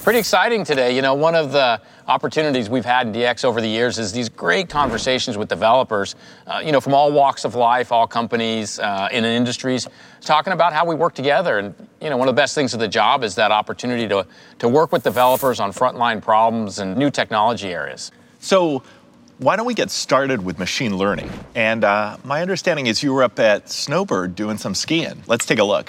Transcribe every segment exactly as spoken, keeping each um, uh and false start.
Pretty exciting today. You know, one of the opportunities we've had in D X over the years is these great conversations with developers, uh, you know, from all walks of life, all companies, uh, in industries, talking about how we work together. And, you know, one of the best things of the job is that opportunity to, to work with developers on frontline problems and new technology areas. So why don't we get started with machine learning? And uh, my understanding is you were up at Snowbird doing some skiing. Let's take a look.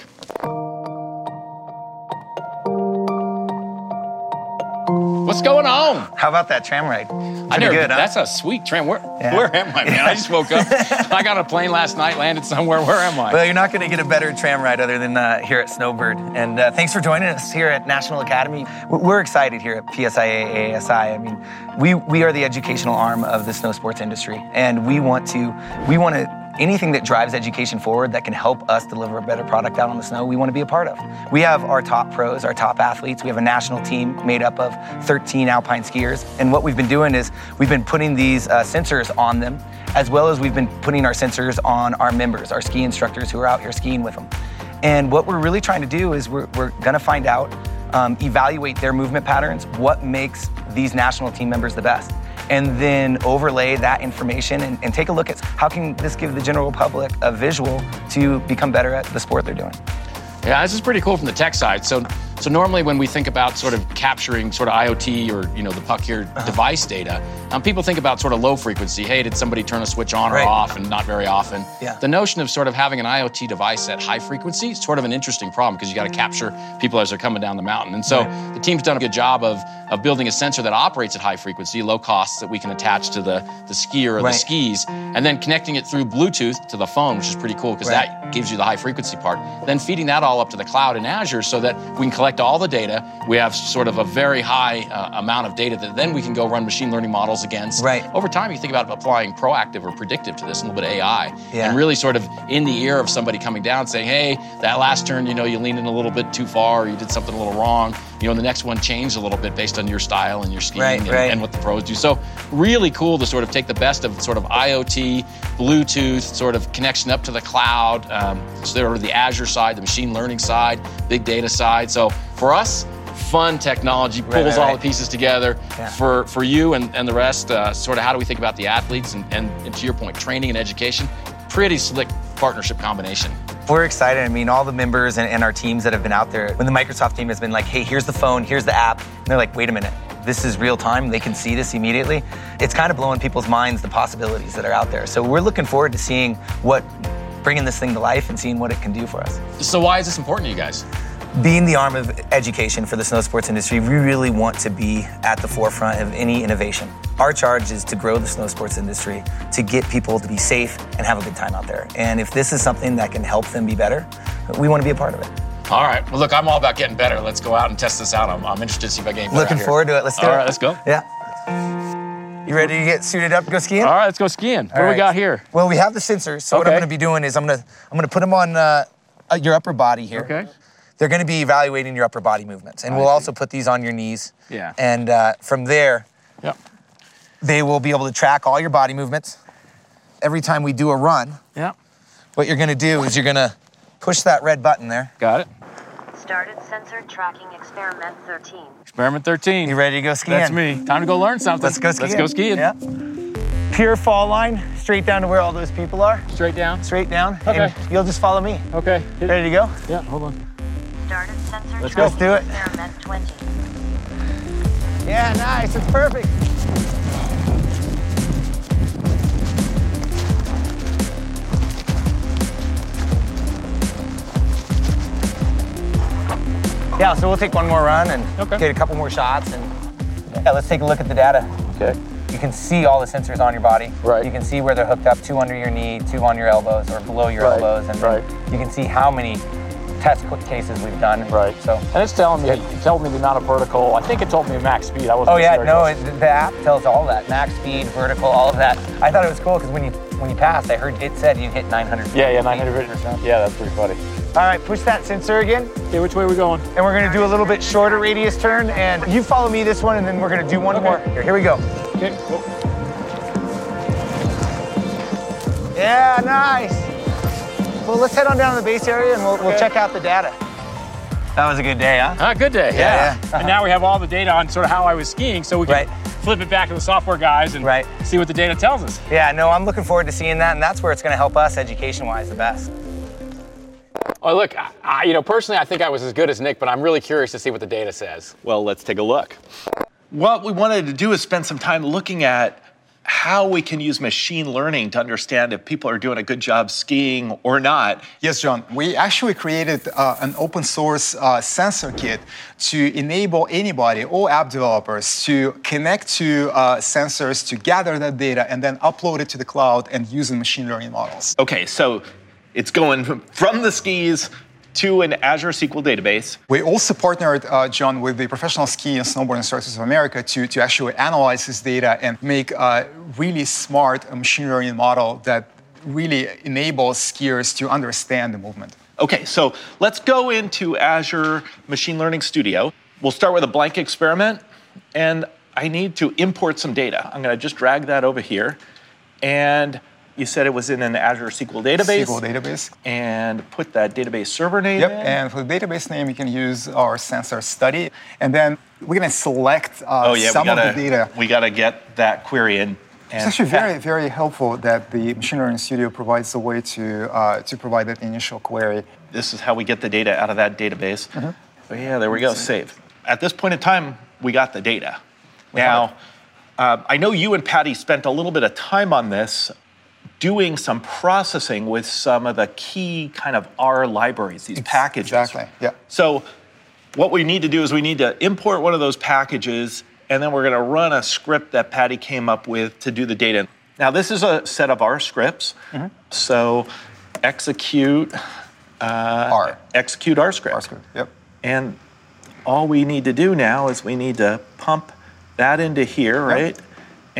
What's going on? How about that tram ride? I never, good, huh? That's a sweet tram. Where, Yeah. where am I, man? I just woke up. I got on a plane last night, landed somewhere. Where am I? Well, you're not going to get a better tram ride other than uh, here at Snowbird. And uh, thanks for joining us here at National Academy. We're excited here at P S I A A S I. I mean, we we are the educational arm of the snow sports industry, and we want to we want to. Anything that drives education forward that can help us deliver a better product out on the snow, we want to be a part of. We have our top pros, our top athletes. We have a national team made up of thirteen alpine skiers. And what we've been doing is we've been putting these uh, sensors on them, as well as we've been putting our sensors on our members, our ski instructors who are out here skiing with them. And what we're really trying to do is we're, we're going to find out, um, evaluate their movement patterns, what makes these national team members the best, and then overlay that information and, and take a look at how can this give the general public a visual to become better at the sport they're doing. Yeah, this is pretty cool from the tech side. So, so normally when we think about sort of capturing sort of IoT or, you know, the puck here uh-huh. device data, um, people think about sort of low frequency. Hey, did somebody turn a switch on or right. off? And not very often. Yeah. The notion of sort of having an IoT device at high frequency is sort of an interesting problem because you got to capture people as they're coming down the mountain. And so right. the team's done a good job of, of building a sensor that operates at high frequency, low costs that we can attach to the, the skier or right. the skis, and then connecting it through Bluetooth to the phone, which is pretty cool because right. that gives you the high frequency part. Then feeding that all up to the cloud in Azure so that we can collect all the data. We have sort of a very high uh, amount of data that then we can go run machine learning models against. Right. Over time, you think about applying proactive or predictive to this, a little bit of A I, yeah. and really sort of in the ear of somebody coming down saying, hey, that last turn, you know, you leaned in a little bit too far, or you did something a little wrong. You know, the next one changed a little bit based on your style and your skiing right, and, right. and what the pros do. So really cool to sort of take the best of sort of IoT, Bluetooth, sort of connection up to the cloud, um, sort of the Azure side, the machine learning side, big data side. So for us, fun technology, pulls right, right, all right. the pieces together. Yeah. For for you and, and the rest, uh, sort of how do we think about the athletes and, and, and to your point, training and education, pretty slick partnership combination. We're excited. I mean, all the members and, and our teams that have been out there, when the Microsoft team has been like, hey, here's the phone, here's the app, and they're like, wait a minute, this is real time, they can see this immediately. It's kind of blowing people's minds, the possibilities that are out there. So we're looking forward to seeing what, bringing this thing to life and seeing what it can do for us. So why is this important to you guys? Being the arm of education for the snow sports industry, we really want to be at the forefront of any innovation. Our charge is to grow the snow sports industry, to get people to be safe and have a good time out there. And if this is something that can help them be better, we want to be a part of it. All right. Well, look, I'm all about getting better. Let's go out and test this out. I'm, I'm interested to see if I get better. Looking forward to it. Let's do all it. All right, let's go. Yeah. You ready to get suited up to go skiing? All right, let's go skiing. What do right. we got here? Well, we have the sensors. So okay. what I'm going to be doing is I'm going to I'm going to put them on uh, your upper body here. Okay. They're going to be evaluating your upper body movements, and I we'll see. also put these on your knees. Yeah. And uh, from there, yep. they will be able to track all your body movements. Every time we do a run, yeah. what you're going to do is you're going to push that red button there. Got it. Started sensor tracking experiment thirteen. Experiment thirteen. You ready to go skiing? That's me. Time to go learn something. Let's go skiing. Let's go skiing. Yeah. Pure fall line, straight down to where all those people are. Straight down. Straight down. Okay. And you'll just follow me. Okay. Ready to go? Yeah. Hold on. Started sensor Let's go. Let's do it. Experiment twenty. Yeah, nice. It's perfect. Yeah, so we'll take one more run and okay. get a couple more shots. And yeah, let's take a look at the data. Okay. You can see all the sensors on your body. Right. You can see where they're hooked up, two under your knee, two on your elbows or below your right. elbows. And right. you can see how many test cases we've done. Right. So, and it's telling me, it told me the amount of vertical. I think it told me max speed. I wasn't oh yeah, sure no, it, the app tells all that. Max speed, vertical, all of that. I thought it was cool because when you when you passed, I heard it said you hit nine hundred. Yeah, yeah, nine hundred percent. Yeah, that's pretty funny. All right, push that sensor again. Okay, which way are we going? And we're gonna do a little bit shorter radius turn, and you follow me this one, and then we're gonna do one okay. more. Here, here we go. Okay. Cool. Yeah, nice. Well, let's head on down to the base area, and we'll, okay. we'll check out the data. That was a good day, huh? Ah, good day. Yeah. And now we have all the data on sort of how I was skiing, so we can Right. flip it back to the software guys and Right. see what the data tells us. Yeah, no, I'm looking forward to seeing that, and that's where it's going to help us education-wise the best. Oh, look, I, I, you know, personally, I think I was as good as Nick, but I'm really curious to see what the data says. Well, let's take a look. What we wanted to do is spend some time looking at how we can use machine learning to understand if people are doing a good job skiing or not. Yes, John. We actually created uh, an open source uh, sensor kit to enable anybody, all app developers, to connect to uh, sensors to gather that data and then upload it to the cloud and using machine learning models. Okay, so it's going from the skis to an Azure S Q L database. We also partnered, uh, John, with the Professional Ski and Snowboard Instructors of America to, to actually analyze this data and make a really smart machine learning model that really enables skiers to understand the movement. Okay, so let's go into Azure Machine Learning Studio. We'll start with a blank experiment, and I need to import some data. I'm gonna just drag that over here, and you said it was in an Azure S Q L database. S Q L database. And put that database server name Yep, in. and for the database name, you can use our sensor study. And then we're gonna select uh, oh, yeah, some we gotta, of the data. We gotta get that query in. It's actually very, very helpful that the Machine Learning Studio provides a way to, uh, to provide that initial query. This is how we get the data out of that database. Mm-hmm. Oh, yeah, there we go, save. At this point in time, we got the data. We now, uh, I know you and Patty spent a little bit of time on this, doing some processing with some of the key kind of R libraries, these packages. Exactly, yeah. So what we need to do is we need to import one of those packages, and then we're gonna run a script that Patty came up with to do the data. Now this is a set of R scripts. Mm-hmm. So execute uh, R. Execute R script. R script, yep. And all we need to do now is we need to pump that into here, right? Yep.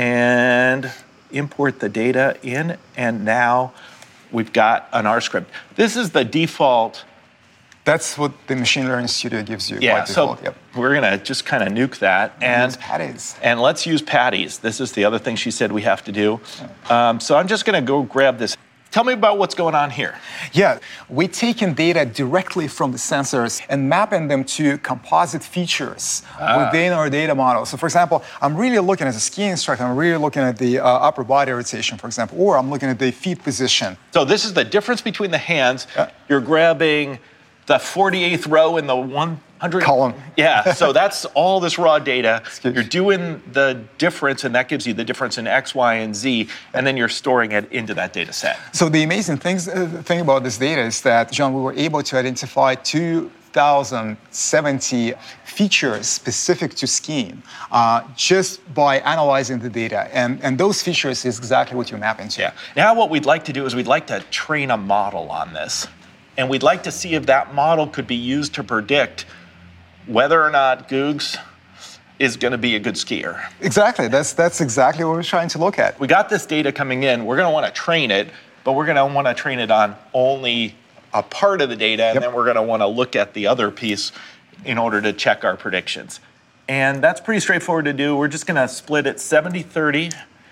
And import the data in, and now we've got an R script. This is the default. That's what the Machine Learning Studio gives you. Yeah, by so default. Yep. we're gonna just kind of nuke that. And, use Patty's. And let's use Patty's. This is the other thing she said we have to do. Um, so I'm just gonna go grab this. Tell me about what's going on here. Yeah, we're taking data directly from the sensors and mapping them to composite features ah. within our data model. So for example, I'm really looking as a ski instructor, I'm really looking at the uh, upper body rotation, for example, or I'm looking at the feet position. So this is the difference between the hands. Uh, You're grabbing the forty-eighth row in the one hundred column. Yeah, so that's all this raw data. You're doing the difference, and that gives you the difference in X, Y, and Z, and then you're storing it into that data set. So the amazing things, uh, thing about this data is that, John, we were able to identify two thousand seventy features specific to skiing uh, just by analyzing the data. And, and those features is exactly what you're mapping to. Yeah. Now what we'd like to do is we'd like to train a model on this. And we'd like to see if that model could be used to predict whether or not Googs is going to be a good skier. Exactly. That's that's exactly what we're trying to look at. We got this data coming in. We're going to want to train it, but we're going to want to train it on only a part of the data, and yep. then we're going to want to look at the other piece in order to check our predictions. And that's pretty straightforward to do. We're just going to split it seventy thirty,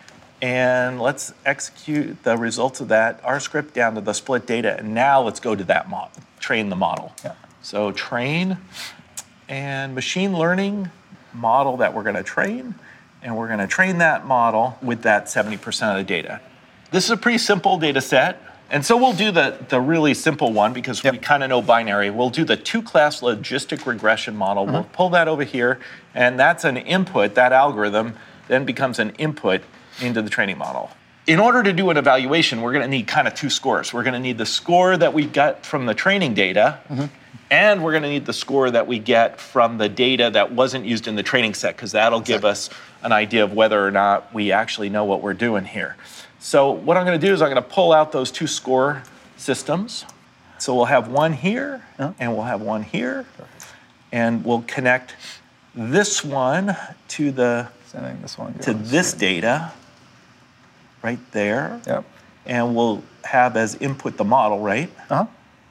and let's execute the results of that R script down to the split data. And now let's go to that model, train the model. Yeah. So train and machine learning model that we're going to train, and we're going to train that model with that seventy percent of the data. This is a pretty simple data set, and so we'll do the, the really simple one because yep. we kind of know binary. We'll do the two-class logistic regression model. Mm-hmm. We'll pull that over here, and that's an input. That algorithm then becomes an input into the training model. In order to do an evaluation, we're going to need kind of two scores. We're going to need the score that we got from the training data, mm-hmm. and we're going to need the score that we get from the data that wasn't used in the training set, because that'll exactly. give us an idea of whether or not we actually know what we're doing here. So what I'm going to do is I'm going to pull out those two score systems. So we'll have one here, yeah. and we'll have one here, and we'll connect this one to the Sending this one to this data right there. Yep. And we'll have as input the model, right? Uh-huh.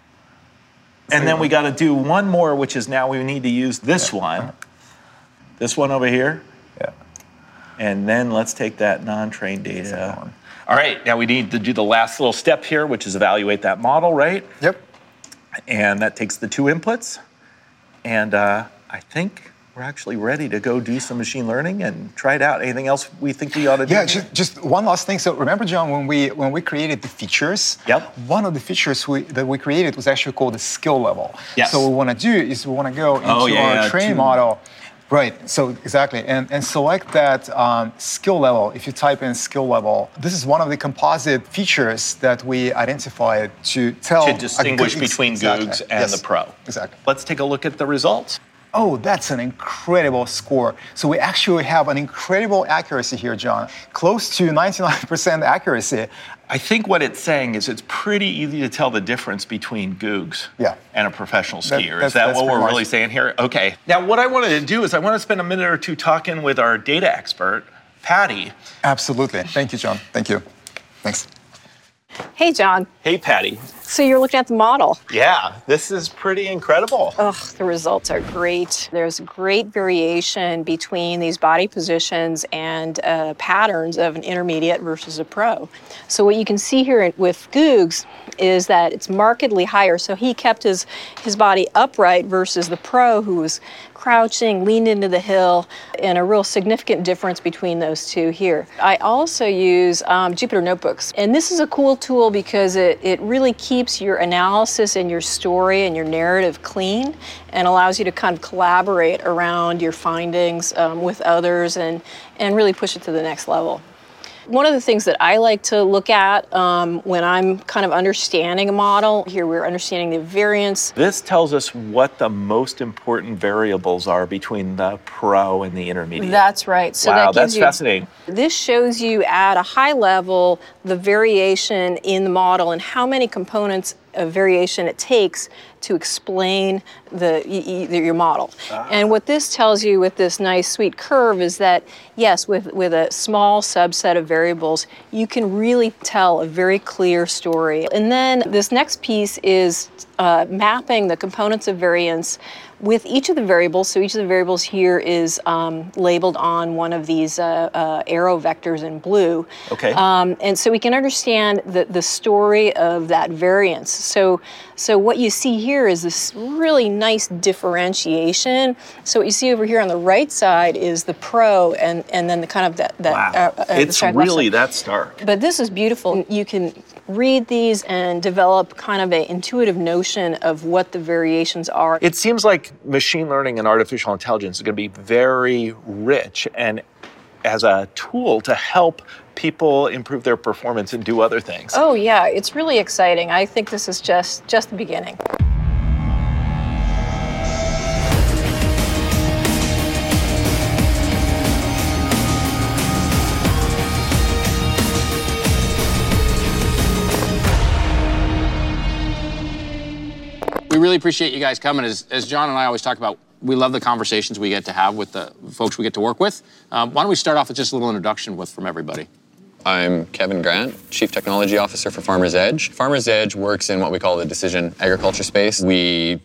And then we got to do one more, which is now we need to use this yeah. one. This one over here. Yeah. And then let's take that non-trained data. All right, now we need to do the last little step here, which is evaluate that model, right? Yep. And that takes the two inputs. And uh, I think we're actually ready to go do some machine learning and try it out. Anything else we think we ought to do? Yeah, just, just one last thing. So remember, John, when we when we created the features, yep. one of the features we, that we created was actually called the skill level. Yes. So what we want to do is we want to go into oh, yeah, our yeah, training two. model. Right, so exactly, and, and select that um, skill level. If you type in skill level, this is one of the composite features that we identified to tell... To distinguish a, between exactly. Googs and yes. the Pro. Exactly. Let's take a look at the results. Oh, that's an incredible score. So we actually have an incredible accuracy here, John. Close to ninety-nine percent accuracy. I think what it's saying is it's pretty easy to tell the difference between Googs yeah. and a professional skier. That, is that what we're much. really saying here? Okay. Now, what I wanted to do is I want to spend a minute or two talking with our data expert, Patty. Absolutely. Thank you, John. Thank you. Thanks. Hey, John. Hey, Patty. So you're looking at the model. Yeah, this is pretty incredible. Ugh, the results are great. There's great variation between these body positions and uh, patterns of an intermediate versus a pro. So what you can see here with Googs is that it's markedly higher. So he kept his, his body upright versus the pro who was crouching, leaned into the hill, and a real significant difference between those two here. I also use um, Jupyter Notebooks, and this is a cool tool because it, it really keeps your analysis and your story and your narrative clean and allows you to kind of collaborate around your findings um, with others and, and really push it to the next level. One of the things that I like to look at um, when I'm kind of understanding a model, here we're understanding the variance. This tells us what the most important variables are between the pro and the intermediate. That's right. So wow, that gives that's you, fascinating. This shows you at a high level the variation in the model and how many components of variation it takes to explain the, y- y- your model. Ah. And what this tells you with this nice sweet curve is that, yes, with, with a small subset of variables, you can really tell a very clear story. And then this next piece is uh, mapping the components of variance with each of the variables. So each of the variables here is um, labeled on one of these uh, uh, arrow vectors in blue. Okay. Um, and so we can understand the, the story of that variance. So, so what you see here is this really nice differentiation. So what you see over here on the right side is the pro, and, and then the kind of that. that wow. uh, uh, it's really that stark. But this is beautiful. You can read these and develop kind of an intuitive notion of what the variations are. It seems like machine learning and artificial intelligence is going to be very rich and as a tool to help people improve their performance and do other things. Oh yeah, it's really exciting. I think this is just just the beginning. We really appreciate you guys coming. As, as John and I always talk about, we love the conversations we get to have with the folks we get to work with. Um, why don't we start off with just a little introduction with from everybody? I'm Kevin Grant, Chief Technology Officer for Farmers Edge. Farmers Edge works in what we call the decision agriculture space. We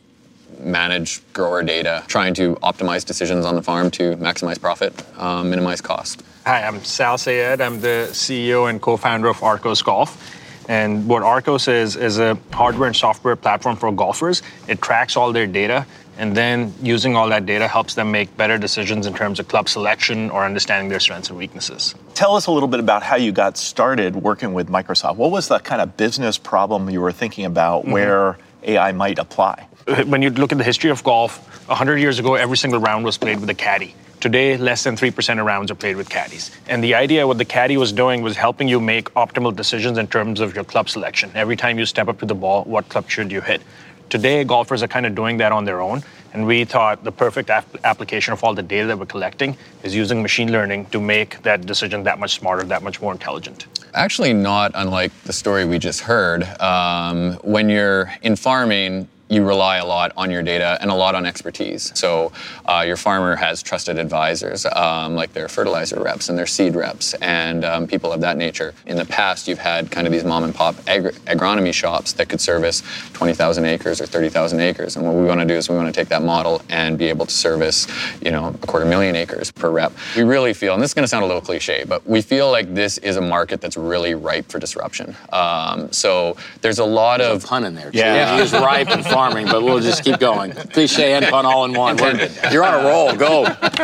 manage grower data, trying to optimize decisions on the farm to maximize profit, um, minimize cost. Hi, I'm Sal Sayed. I'm the C E O and co-founder of Arcos Golf. And what Arcos is, is a hardware and software platform for golfers. It tracks all their data, and then using all that data helps them make better decisions in terms of club selection or understanding their strengths and weaknesses. Tell us a little bit about how you got started working with Microsoft. What was the kind of business problem you were thinking about mm-hmm. where A I might apply? When you look at the history of golf, one hundred years ago, every single round was played with a caddy. Today, less than three percent of rounds are played with caddies. And the idea what the caddy was doing was helping you make optimal decisions in terms of your club selection. Every time you step up to the ball, what club should you hit? Today, golfers are kind of doing that on their own. And we thought the perfect ap- application of all the data that we're collecting is using machine learning to make that decision that much smarter, that much more intelligent. Actually, not unlike the story we just heard. Um, when you're in farming, you rely a lot on your data and a lot on expertise. So uh, your farmer has trusted advisors, um, like their fertilizer reps and their seed reps and um, people of that nature. In the past, you've had kind of these mom and pop agri- agronomy shops that could service twenty thousand acres or thirty thousand acres. And what we want to do is we want to take that model and be able to service, you know, a quarter million acres per rep. We really feel, and this is going to sound a little cliche, but we feel like this is a market that's really ripe for disruption. Um, so there's a lot there's of a pun in there. Too. Yeah, He was ripe and farm. farming, but we'll just keep going. Cliche and pun all in one. We're, you're on a roll. Go.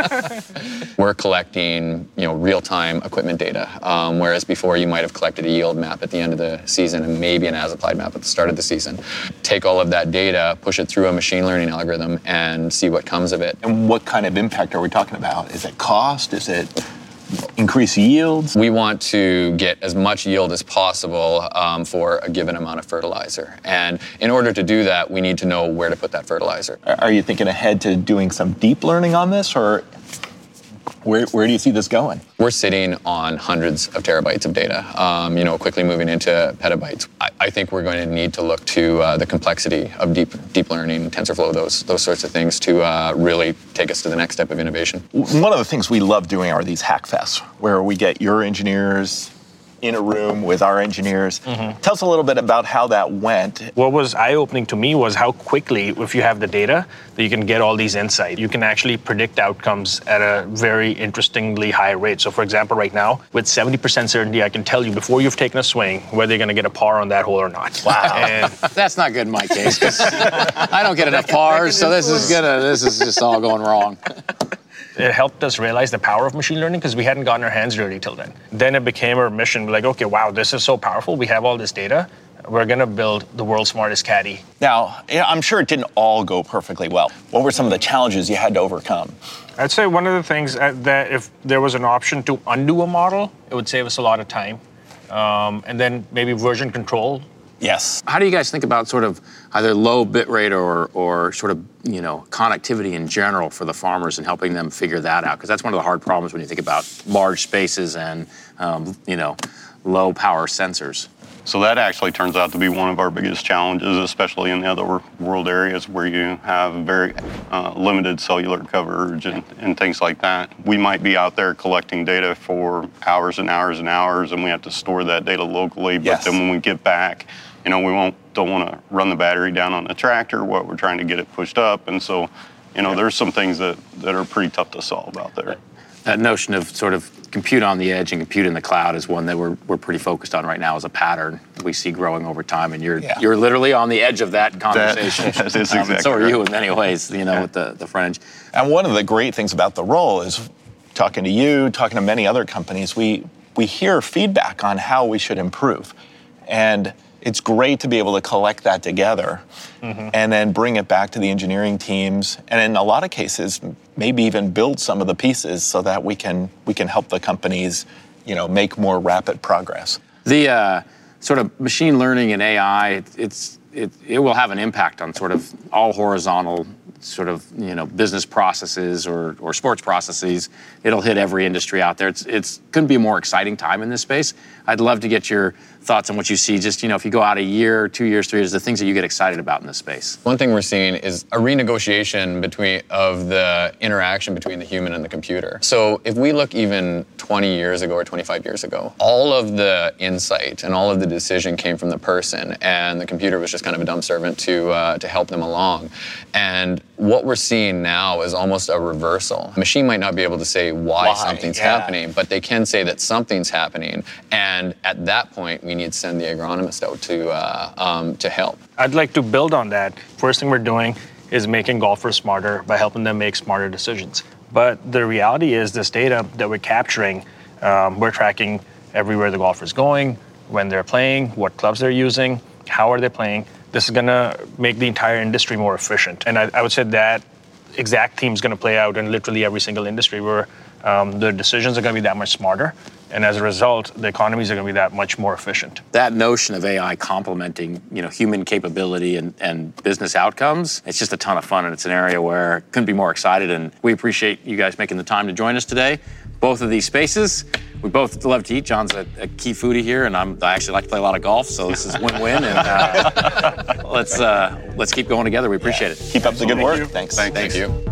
We're collecting, you know, real-time equipment data, um, whereas before you might have collected a yield map at the end of the season and maybe an as-applied map at the start of the season. Take all of that data, push it through a machine learning algorithm, and see what comes of it. And what kind of impact are we talking about? Is it cost? Is it increase yields? We want to get as much yield as possible um, for a given amount of fertilizer. And in order to do that, we need to know where to put that fertilizer. Are you thinking ahead to doing some deep learning on this, or where, where do you see this going? We're sitting on hundreds of terabytes of data, um, you know, quickly moving into petabytes. I, I think we're going to need to look to uh, the complexity of deep deep learning, TensorFlow, those those sorts of things to uh, really take us to the next step of innovation. One of the things we love doing are these hack fests, where we get your engineers in a room with our engineers. Mm-hmm. Tell us a little bit about how that went. What was eye-opening to me was how quickly, if you have the data, that you can get all these insights. You can actually predict outcomes at a very interestingly high rate. So for example, right now, with seventy percent certainty, I can tell you before you've taken a swing whether you're going to get a par on that hole or not. Wow. And that's not good in my case, 'cause I don't get enough pars, so this is gonna, this is just all going wrong. It helped us realize the power of machine learning because we hadn't gotten our hands dirty till then. Then it became our mission, like, okay, wow, this is so powerful. We have all this data. We're going to build the world's smartest caddy. Now, I'm sure it didn't all go perfectly well. What were some of the challenges you had to overcome? I'd say one of the things that if there was an option to undo a model, it would save us a lot of time. Um, and then maybe version control. Yes. How do you guys think about sort of either low bit rate or, or sort of, you know, connectivity in general for the farmers and helping them figure that out? Because that's one of the hard problems when you think about large spaces and, um, you know, low power sensors. So that actually turns out to be one of our biggest challenges, especially in the other world areas where you have very uh, limited cellular coverage and, and things like that. We might be out there collecting data for hours and hours and hours, and we have to store that data locally. But yes. then when we get back, you know, we won't don't want to run the battery down on the tractor. What we're trying to get it pushed up, and so, you know, there's some things that, that are pretty tough to solve out there. That notion of sort of compute on the edge and compute in the cloud is one that we're we're pretty focused on right now as a pattern we see growing over time, and you're yeah. you're literally on the edge of that conversation. That, that is exactly um, and so are right. you in many ways, you know, yeah. with the, the French. And one of the great things about the role is talking to you, talking to many other companies, we we hear feedback on how we should improve. And it's great to be able to collect that together mm-hmm. and then bring it back to the engineering teams, and in a lot of cases, maybe even build some of the pieces so that we can we can help the companies, you know, make more rapid progress. The uh, sort of machine learning and A I, it, it's it, it will have an impact on sort of all horizontal sort of, you know, business processes or, or sports processes. It'll hit every industry out there. It's it's couldn't be a more exciting time in this space. I'd love to get your thoughts on what you see, just, you know, if you go out a year, two years, three years, the things that you get excited about in this space. One thing we're seeing is a renegotiation between of the interaction between the human and the computer. So if we look even twenty years ago or twenty-five years ago, all of the insight and all of the decision came from the person, and the computer was just kind of a dumb servant to uh, to help them along. And what we're seeing now is almost a reversal. A machine might not be able to say why, why? something's yeah. happening, but they can say that something's happening. And at that point, we need to send the agronomist out to uh, um, to help. I'd like to build on that. First thing we're doing is making golfers smarter by helping them make smarter decisions. But the reality is this data that we're capturing, um, we're tracking everywhere the golfer's going, when they're playing, what clubs they're using, how are they playing. This is going to make the entire industry more efficient. And I, I would say that exact theme is going to play out in literally every single industry where um, the decisions are going to be that much smarter. And as a result, the economies are going to be that much more efficient. That notion of A I complementing, you know, human capability and, and business outcomes, it's just a ton of fun, and it's an area where couldn't be more excited. And we appreciate you guys making the time to join us today. Both of these spaces, we both love to eat. John's a, a key foodie here, and I'm, I actually like to play a lot of golf, so this is win-win. And uh, let's uh, let's keep going together. We appreciate it. Keep up the good work. Thank you. Thanks. Thank, Thanks. Thank you.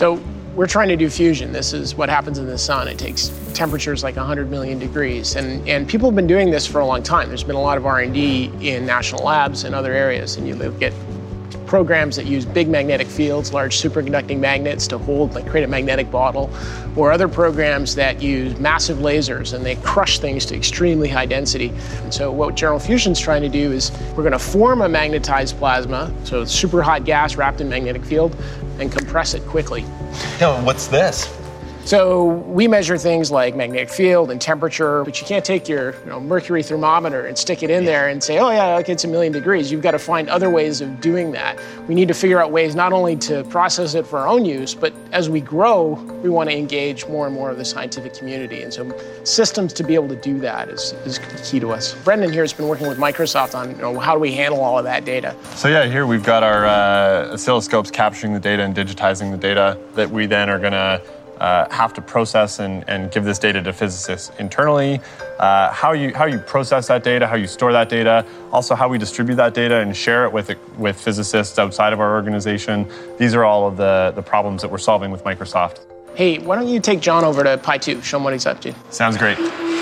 So we're trying to do fusion. This is what happens in the sun. It takes temperatures like one hundred million degrees. And, and people have been doing this for a long time. There's been a lot of R and D in national labs and other areas. And you look at programs that use big magnetic fields, large superconducting magnets to hold, like create a magnetic bottle, or other programs that use massive lasers and they crush things to extremely high density. And so what General Fusion's trying to do is we're going to form a magnetized plasma, so it's super hot gas wrapped in magnetic field, and compress it quickly. Yo, what's this? So we measure things like magnetic field and temperature, but you can't take your you know, mercury thermometer and stick it in there and say, oh yeah, like it's a million degrees. You've got to find other ways of doing that. We need to figure out ways not only to process it for our own use, but as we grow, we want to engage more and more of the scientific community. And so systems to be able to do that is, is key to us. Brendan here has been working with Microsoft on you know, how do we handle all of that data. So yeah, here we've got our uh, oscilloscopes capturing the data and digitizing the data that we then are going to Uh, have to process and, and give this data to physicists internally. Uh, how you how you process that data, how you store that data, also how we distribute that data and share it with with physicists outside of our organization. These are all of the, the problems that we're solving with Microsoft. Hey, why don't you take John over to Pi two, show him what he's up to. Sounds great.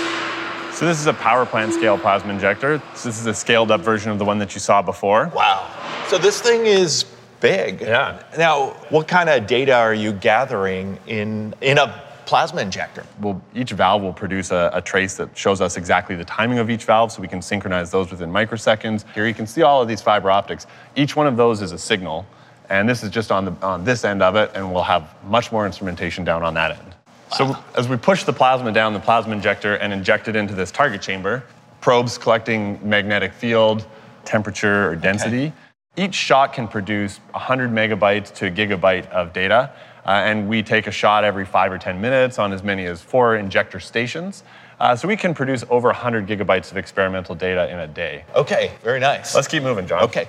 So this is a power plant scale plasma injector. So this is a scaled up version of the one that you saw before. Wow. So this thing is big. Yeah. Now, what kind of data are you gathering in in a plasma injector? Well, each valve will produce a, a trace that shows us exactly the timing of each valve, so we can synchronize those within microseconds. Here you can see all of these fiber optics. Each one of those is a signal, and this is just on the on this end of it, and we'll have much more instrumentation down on that end. Wow. So as we push the plasma down the plasma injector and inject it into this target chamber, probes collecting magnetic field, temperature, or density. Okay. Each shot can produce one hundred megabytes to a gigabyte of data, uh, and we take a shot every five or ten minutes on as many as four injector stations. Uh, so we can produce over one hundred gigabytes of experimental data in a day. Okay, very nice. Let's keep moving, John. Okay.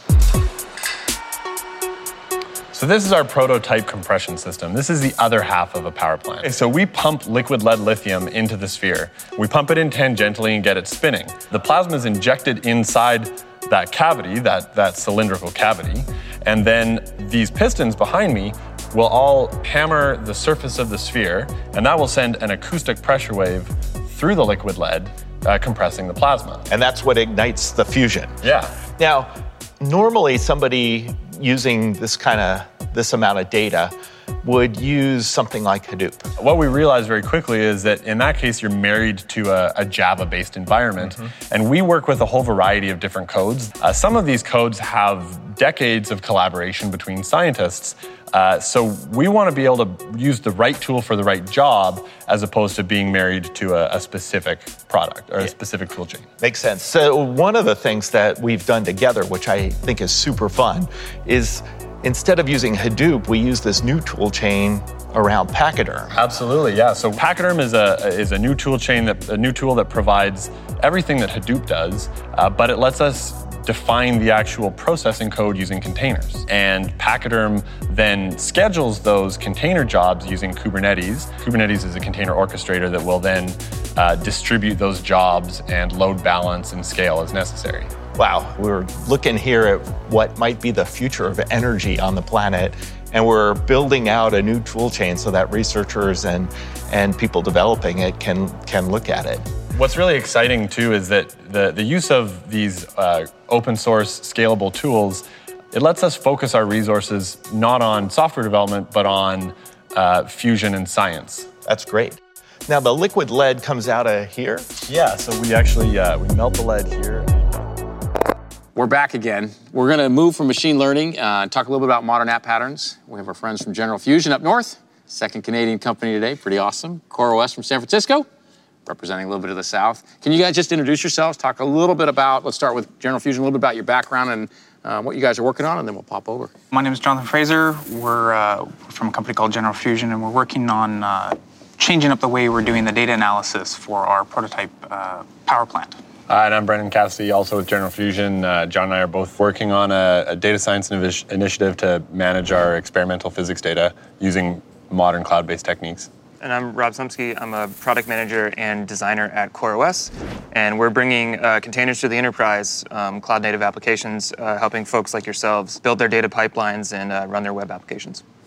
So this is our prototype compression system. This is the other half of a power plant. So we pump liquid lead lithium into the sphere. We pump it in tangentially and get it spinning. The plasma is injected inside that cavity, that, that cylindrical cavity, and then these pistons behind me will all hammer the surface of the sphere, and that will send an acoustic pressure wave through the liquid lead, uh, compressing the plasma. And that's what ignites the fusion. Yeah. Now, normally somebody using this kind of, this amount of data would use something like Hadoop. What we realized very quickly is that in that case, you're married to a, a Java-based environment, mm-hmm. and we work with a whole variety of different codes. Uh, some of these codes have decades of collaboration between scientists, uh, so we want to be able to use the right tool for the right job as opposed to being married to a, a specific product or a specific tool chain. Makes sense. So one of the things that we've done together, which I think is super fun, is instead of using Hadoop, we use this new tool chain around Pachyderm. Absolutely, yeah. So Pachyderm is a is a new tool chain that a new tool that provides everything that Hadoop does, uh, but it lets us define the actual processing code using containers. And Pachyderm then schedules those container jobs using Kubernetes. Kubernetes is a container orchestrator that will then uh, distribute those jobs and load balance and scale as necessary. Wow, we're looking here at what might be the future of energy on the planet, and we're building out a new tool chain so that researchers and, and people developing it can, can look at it. What's really exciting too is that the, the use of these uh, open source scalable tools, it lets us focus our resources not on software development, but on uh, fusion and science. That's great. Now the liquid lead comes out of here? Yeah, so we actually, uh, we melt the lead here. We're back again. We're going to move from machine learning uh, and talk a little bit about modern app patterns. We have our friends from General Fusion up north, second Canadian company today, pretty awesome. CoreOS from San Francisco, representing a little bit of the South. Can you guys just introduce yourselves, talk a little bit about, let's start with General Fusion, a little bit about your background and uh, what you guys are working on, and then we'll pop over. My name is Jonathan Fraser. We're uh, from a company called General Fusion, and we're working on uh, changing up the way we're doing the data analysis for our prototype uh, power plant. Uh, and I'm Brendan Cassidy, also with General Fusion. Uh, John and I are both working on a, a data science initi- initiative to manage our experimental physics data using modern cloud-based techniques. And I'm Rob Sumsky. I'm a product manager and designer at CoreOS, and we're bringing uh, containers to the enterprise, um, cloud-native applications, uh, helping folks like yourselves build their data pipelines and uh, run their web applications.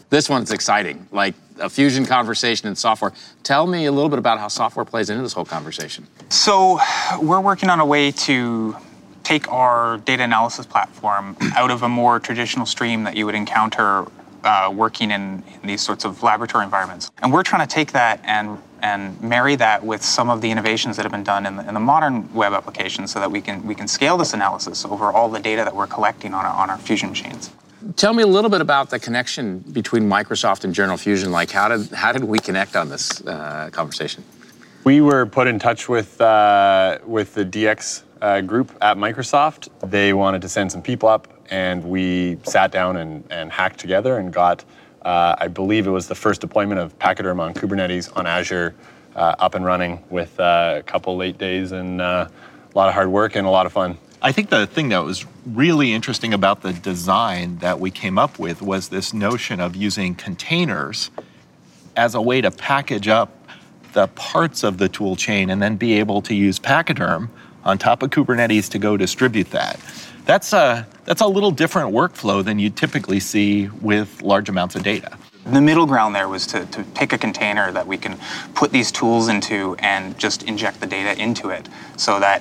This one's exciting, like a fusion conversation in software. Tell me a little bit about how software plays into this whole conversation. So we're working on a way to take our data analysis platform out of a more traditional stream that you would encounter uh, working in, in these sorts of laboratory environments. And we're trying to take that and and marry that with some of the innovations that have been done in the, in the modern web applications so that we can we can scale this analysis over all the data that we're collecting on our, on our Fusion machines. Tell me a little bit about the connection between Microsoft and General Fusion. Like, how did how did we connect on this uh, conversation? We were put in touch with uh, with the D X uh, group at Microsoft. They wanted to send some people up, and we sat down and, and hacked together and got, uh, I believe it was the first deployment of Pachyderm on Kubernetes on Azure uh, up and running with uh, a couple late days and uh, a lot of hard work and a lot of fun. I think the thing that was really interesting about the design that we came up with was this notion of using containers as a way to package up the parts of the tool chain and then be able to use Pachyderm on top of Kubernetes to go distribute that. That's a, that's a little different workflow than you typically see with large amounts of data. The middle ground there was to, to pick a container that we can put these tools into and just inject the data into it so that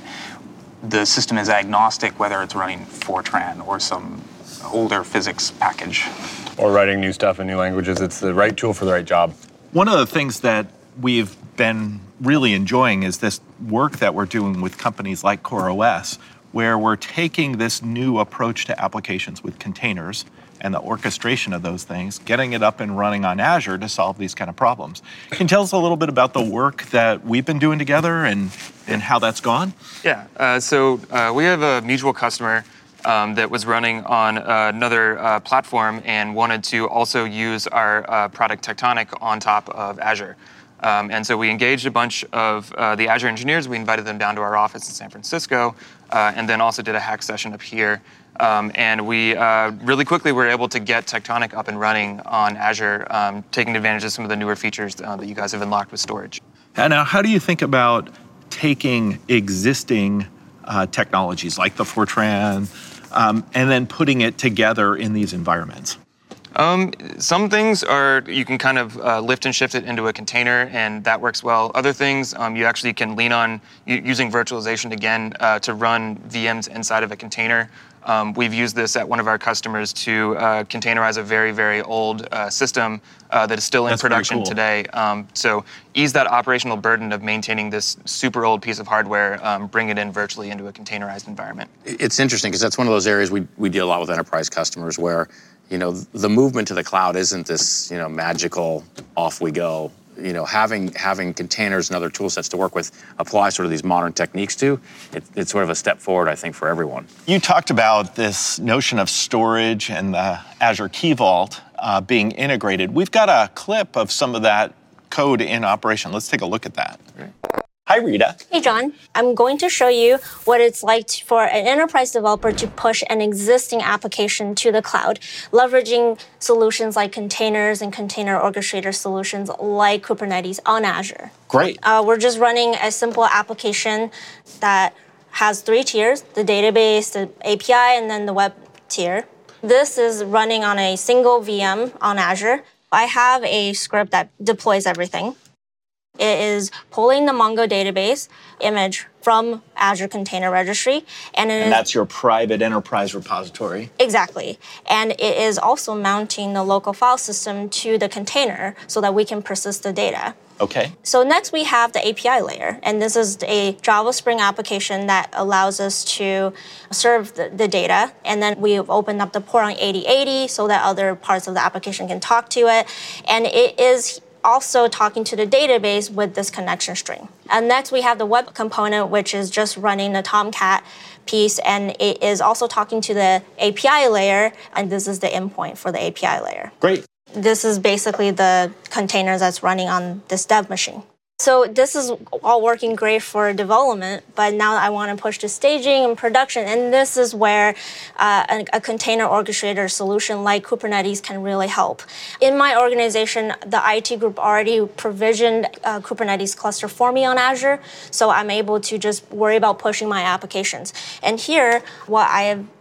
the system is agnostic whether it's running Fortran or some older physics package. Or writing new stuff in new languages. It's the right tool for the right job. One of the things that we've been really enjoying is this work that we're doing with companies like CoreOS, where we're taking this new approach to applications with containers and the orchestration of those things, getting it up and running on Azure to solve these kind of problems. Can you tell us a little bit about the work that we've been doing together and, and how that's gone? Yeah, uh, so uh, we have a mutual customer um, that was running on uh, another uh, platform and wanted to also use our uh, product Tectonic on top of Azure. Um, and so we engaged a bunch of uh, the Azure engineers. We invited them down to our office in San Francisco, uh, and then also did a hack session up here. Um, and we uh, really quickly were able to get Tectonic up and running on Azure, um, taking advantage of some of the newer features uh, that you guys have unlocked with storage. And now, how do you think about taking existing uh, technologies like the Fortran um, and then putting it together in these environments? Um, some things are, you can kind of uh, lift and shift it into a container, and that works well. Other things, um, you actually can lean on u- using virtualization again uh, to run V Ms inside of a container. Um, we've used this at one of our customers to uh, containerize a very, very old uh, system uh, that is still in That's production cool. today. Um, so ease that operational burden of maintaining this super old piece of hardware, um, bring it in virtually into a containerized environment. It's interesting because that's one of those areas we, we deal a lot with enterprise customers where, you know, the movement to the cloud isn't this, you know, magical off we go. You know, having having containers and other tool sets to work with, apply sort of these modern techniques to, it, it's sort of a step forward, I think, for everyone. You talked about this notion of storage and the Azure Key Vault uh, being integrated. We've got a clip of some of that code in operation. Let's take a look at that. Okay. Hi, Rita. Hey, John. I'm going to show you what it's like to, for an enterprise developer to push an existing application to the cloud, leveraging solutions like containers and container orchestrator solutions like Kubernetes on Azure. Great. Uh, we're just running a simple application that has three tiers, the database, the A P I, and then the web tier. This is running on a single V M on Azure. I have a script that deploys everything. It is pulling the Mongo database image from Azure Container Registry. And, it and is, that's your private enterprise repository. Exactly. And it is also mounting the local file system to the container so that we can persist the data. Okay. So next we have the A P I layer. And this is a Java Spring application that allows us to serve the, the data. And then we've opened up the port on eighty eighty so that other parts of the application can talk to it. And it is also talking to the database with this connection string. And next we have the web component, which is just running the Tomcat piece, and it is also talking to the A P I layer, and this is the endpoint for the A P I layer. Great. This is basically the containers that's running on this dev machine. So this is all working great for development, but now I want to push to staging and production, and this is where uh, a, a container orchestrator solution like Kubernetes can really help. In my organization, the I T group already provisioned a Kubernetes cluster for me on Azure, so I'm able to just worry about pushing my applications. And here, what I have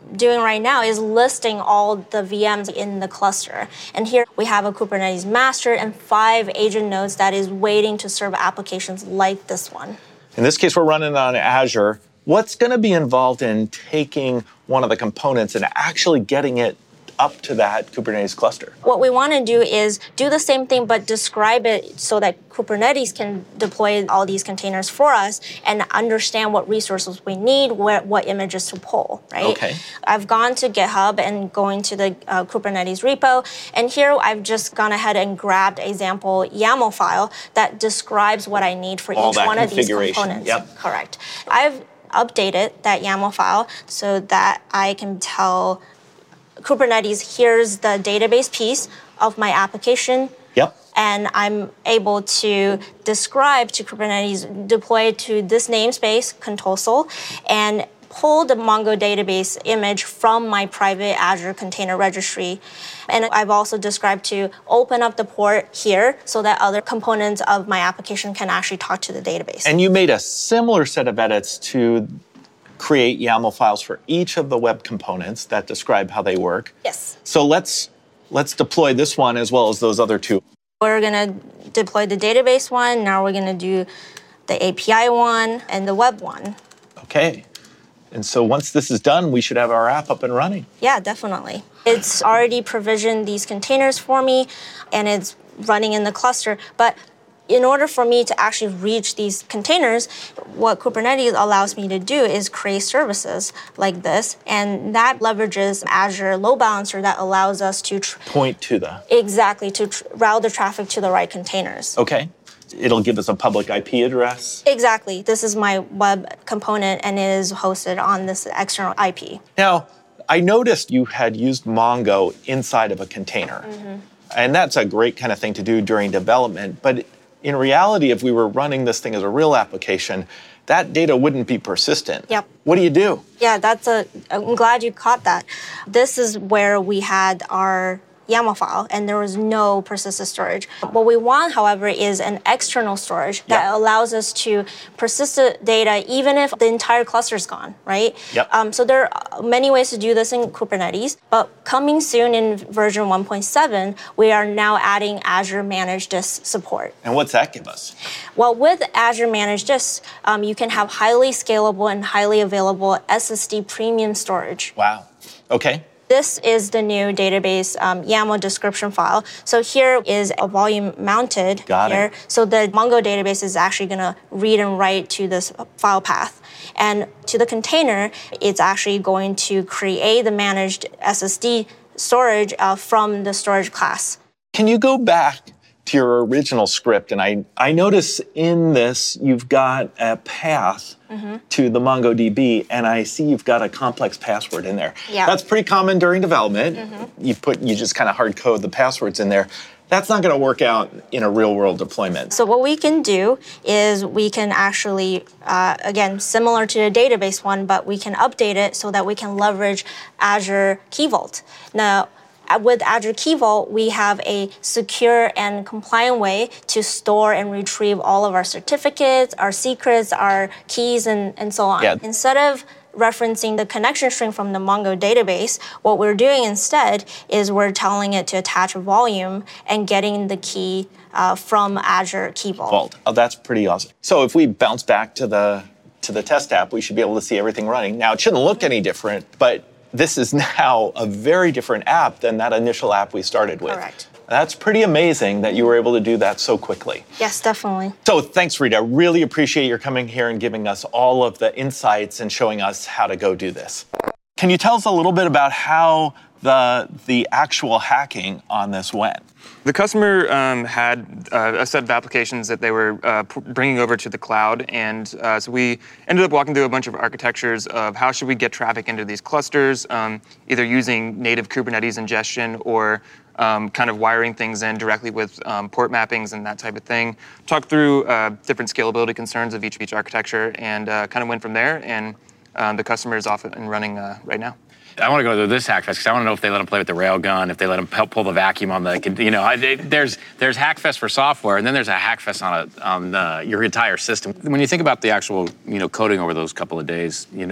doing right now is listing all the V Ms in the cluster. And here we have a Kubernetes master and five agent nodes that is waiting to serve applications like this one. In this case, we're running on Azure. What's going to be involved in taking one of the components and actually getting it up to that Kubernetes cluster? What we want to do is do the same thing, but describe it so that Kubernetes can deploy all these containers for us and understand what resources we need, where, what images to pull, right? Okay. I've gone to GitHub and going to the uh, Kubernetes repo, and here I've just gone ahead and grabbed a example YAML file that describes what I need for all each that one of these configuration. components. Yep. Correct. I've updated that YAML file so that I can tell Kubernetes, here's the database piece of my application. Yep. And I'm able to describe to Kubernetes, deploy it to this namespace, Contosol, and pull the Mongo database image from my private Azure Container Registry. And I've also described to open up the port here so that other components of my application can actually talk to the database. And you made a similar set of edits to create YAML files for each of the web components that describe how they work. Yes. So let's let's deploy this one as well as those other two. We're going to deploy the database one. Now we're going to do the A P I one and the web one. Okay. And so once this is done, we should have our app up and running. Yeah, definitely. It's already provisioned these containers for me, and it's running in the cluster. But in order for me to actually reach these containers, what Kubernetes allows me to do is create services like this, and that leverages Azure Load Balancer that allows us to tr- Point to the. exactly to tr- route the traffic to the right containers. Okay. It'll give us a public I P address. Exactly. This is my web component, and it is hosted on this external I P. Now, I noticed you had used Mongo inside of a container. Mm-hmm. And that's a great kind of thing to do during development. But in reality, if we were running this thing as a real application, that data wouldn't be persistent. Yep. What do you do? Yeah, that's a, I'm glad you caught that. This is where we had our YAML file, and there was no persistent storage. What we want, however, is an external storage that Yep. allows us to persist the data even if the entire cluster is gone, right? Yep. Um, so there are many ways to do this in Kubernetes, but coming soon in version one point seven, we are now adding Azure Managed Disk support. And what's that give us? Well, with Azure Managed Disk, um, you can have highly scalable and highly available S S D premium storage. Wow. Okay. This is the new database um, YAML description file. So here is a volume mounted Got here. it. So the Mongo database is actually going to read and write to this file path. And to the container, it's actually going to create the managed S S D storage uh, from the storage class. Can you go back to your original script? And I, I notice in this, you've got a path Mm-hmm. to the MongoDB, and I see you've got a complex password in there. Yeah. That's pretty common during development. Mm-hmm. You put, you just kind of hard code the passwords in there. That's not going to work out in a real world deployment. So what we can do is we can actually, uh, again, similar to the database one, but we can update it so that we can leverage Azure Key Vault. Now, with Azure Key Vault, we have a secure and compliant way to store and retrieve all of our certificates, our secrets, our keys, and, and so on. Yeah. Instead of referencing the connection string from the Mongo database, what we're doing instead is we're telling it to attach a volume and getting the key uh, from Azure Key Vault. Vault. Oh, that's pretty awesome. So if we bounce back to the to the test app, we should be able to see everything running. Now, it shouldn't look any different, but this is now a very different app than that initial app we started with. Correct. That's pretty amazing that you were able to do that so quickly. Yes, definitely. So thanks, Rita. Really appreciate your coming here and giving us all of the insights and showing us how to go do this. Can you tell us a little bit about how the, the actual hacking on this went? The customer um, had uh, a set of applications that they were uh, p- bringing over to the cloud, and uh, so we ended up walking through a bunch of architectures of how should we get traffic into these clusters, um, either using native Kubernetes ingestion or um, kind of wiring things in directly with um, port mappings and that type of thing. Talked through uh, different scalability concerns of each each architecture, and uh, kind of went from there. And um, the customer is off and running uh, right now. I want to go to this Hackfest because I want to know if they let them play with the railgun, if they let them help pull the vacuum on the, you know, I, they, there's there's Hackfest for software, and then there's a Hackfest on a, on uh, your entire system. When you think about the actual, you know, coding over those couple of days, you know,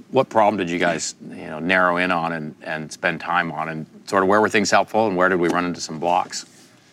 what problem did you guys, you know, narrow in on and, and spend time on, and sort of where were things helpful and where did we run into some blocks?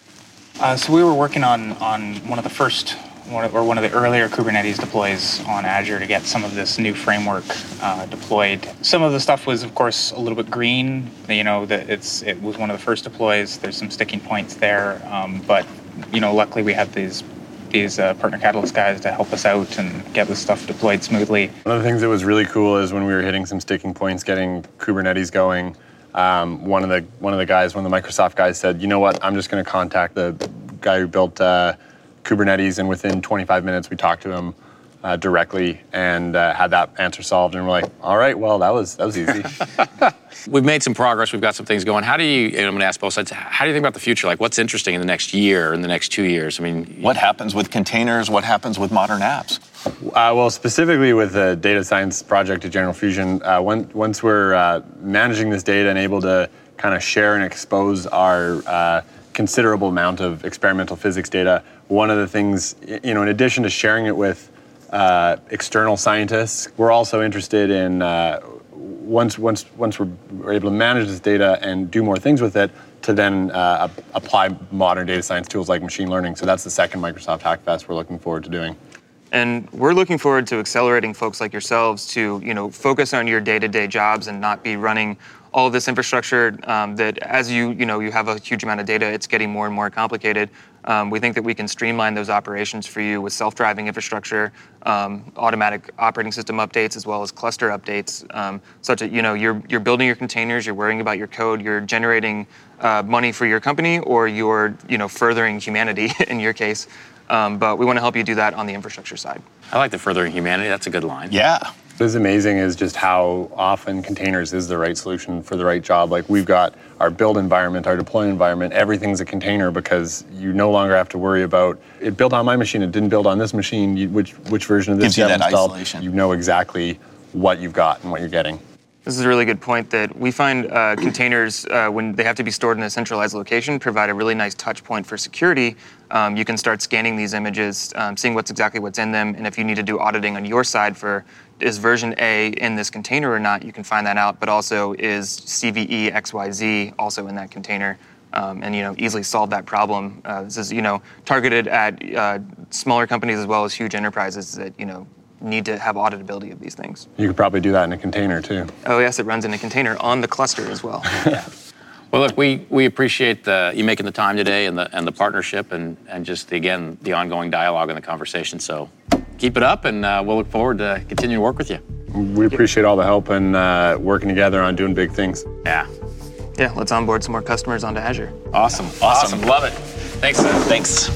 Uh, so we were working on on one of the first, one of, or one of the earlier Kubernetes deploys on Azure to get some of this new framework uh, deployed. Some of the stuff was, of course, a little bit green. You know, that it's it was one of the first deploys. There's some sticking points there, um, but you know, luckily we had these these uh, partner Catalyst guys to help us out and get this stuff deployed smoothly. One of the things that was really cool is when we were hitting some sticking points, getting Kubernetes going. Um, one of the one of the guys, one of the Microsoft guys, said, "You know what? I'm just going to contact the guy who built uh, Kubernetes." And within twenty-five minutes, we talked to him uh, directly and uh, had that answer solved. And we're like, "All right, well, that was that was easy." We've made some progress. We've got some things going. How do you, and I'm going to ask both sides, how do you think about the future? Like, what's interesting in the next year, in the next two years? I mean, what happens with containers? What happens with modern apps? Uh, well, specifically with the data science project at General Fusion, uh, when, once we're uh, managing this data and able to kind of share and expose our uh, considerable amount of experimental physics data, one of the things, you know, in addition to sharing it with uh, external scientists, we're also interested in uh, Once, once, once we're, we're able to manage this data and do more things with it, to then uh, apply modern data science tools like machine learning. So that's the second Microsoft Hackfest we're looking forward to doing. And we're looking forward to accelerating folks like yourselves to, you know, focus on your day-to-day jobs and not be running all of this infrastructure um, that as you, you know, you have a huge amount of data, it's getting more and more complicated. Um, we think that we can streamline those operations for you with self-driving infrastructure, um, automatic operating system updates, as well as cluster updates, um, such that, you know, you're, you're building your containers, you're worrying about your code, you're generating uh, money for your company, or you're, you know, furthering humanity in your case. Um, but we want to help you do that on the infrastructure side. I like the furthering humanity. That's a good line. Yeah. What's amazing is just how often containers is the right solution for the right job. Like, we've got our build environment, our deploy environment, everything's a container because you no longer have to worry about it built on my machine, it didn't build on this machine, you, which which version of this Gives you you have that installed. isolation. You know exactly what you've got and what you're getting. This is a really good point that we find uh, containers, uh, when they have to be stored in a centralized location, provide a really nice touch point for security. Um, you can start scanning these images, um, seeing what's exactly what's in them, and if you need to do auditing on your side for is version A in this container or not, you can find that out, but also is C V E X Y Z also in that container, um, and you know easily solve that problem. Uh, this is you know targeted at uh, smaller companies as well as huge enterprises that you know need to have auditability of these things. You could probably do that in a container too. Oh yes, it runs in a container on the cluster as well. Well, look, we, we appreciate the, you making the time today and the and the partnership and, and just, again, the ongoing dialogue and the conversation. So keep it up, and uh, we'll look forward to continuing to work with you. We appreciate all the help and uh, working together on doing big things. Yeah. Yeah, let's onboard some more customers onto Azure. Awesome. Awesome. Love it. Thanks, Seth. Thanks.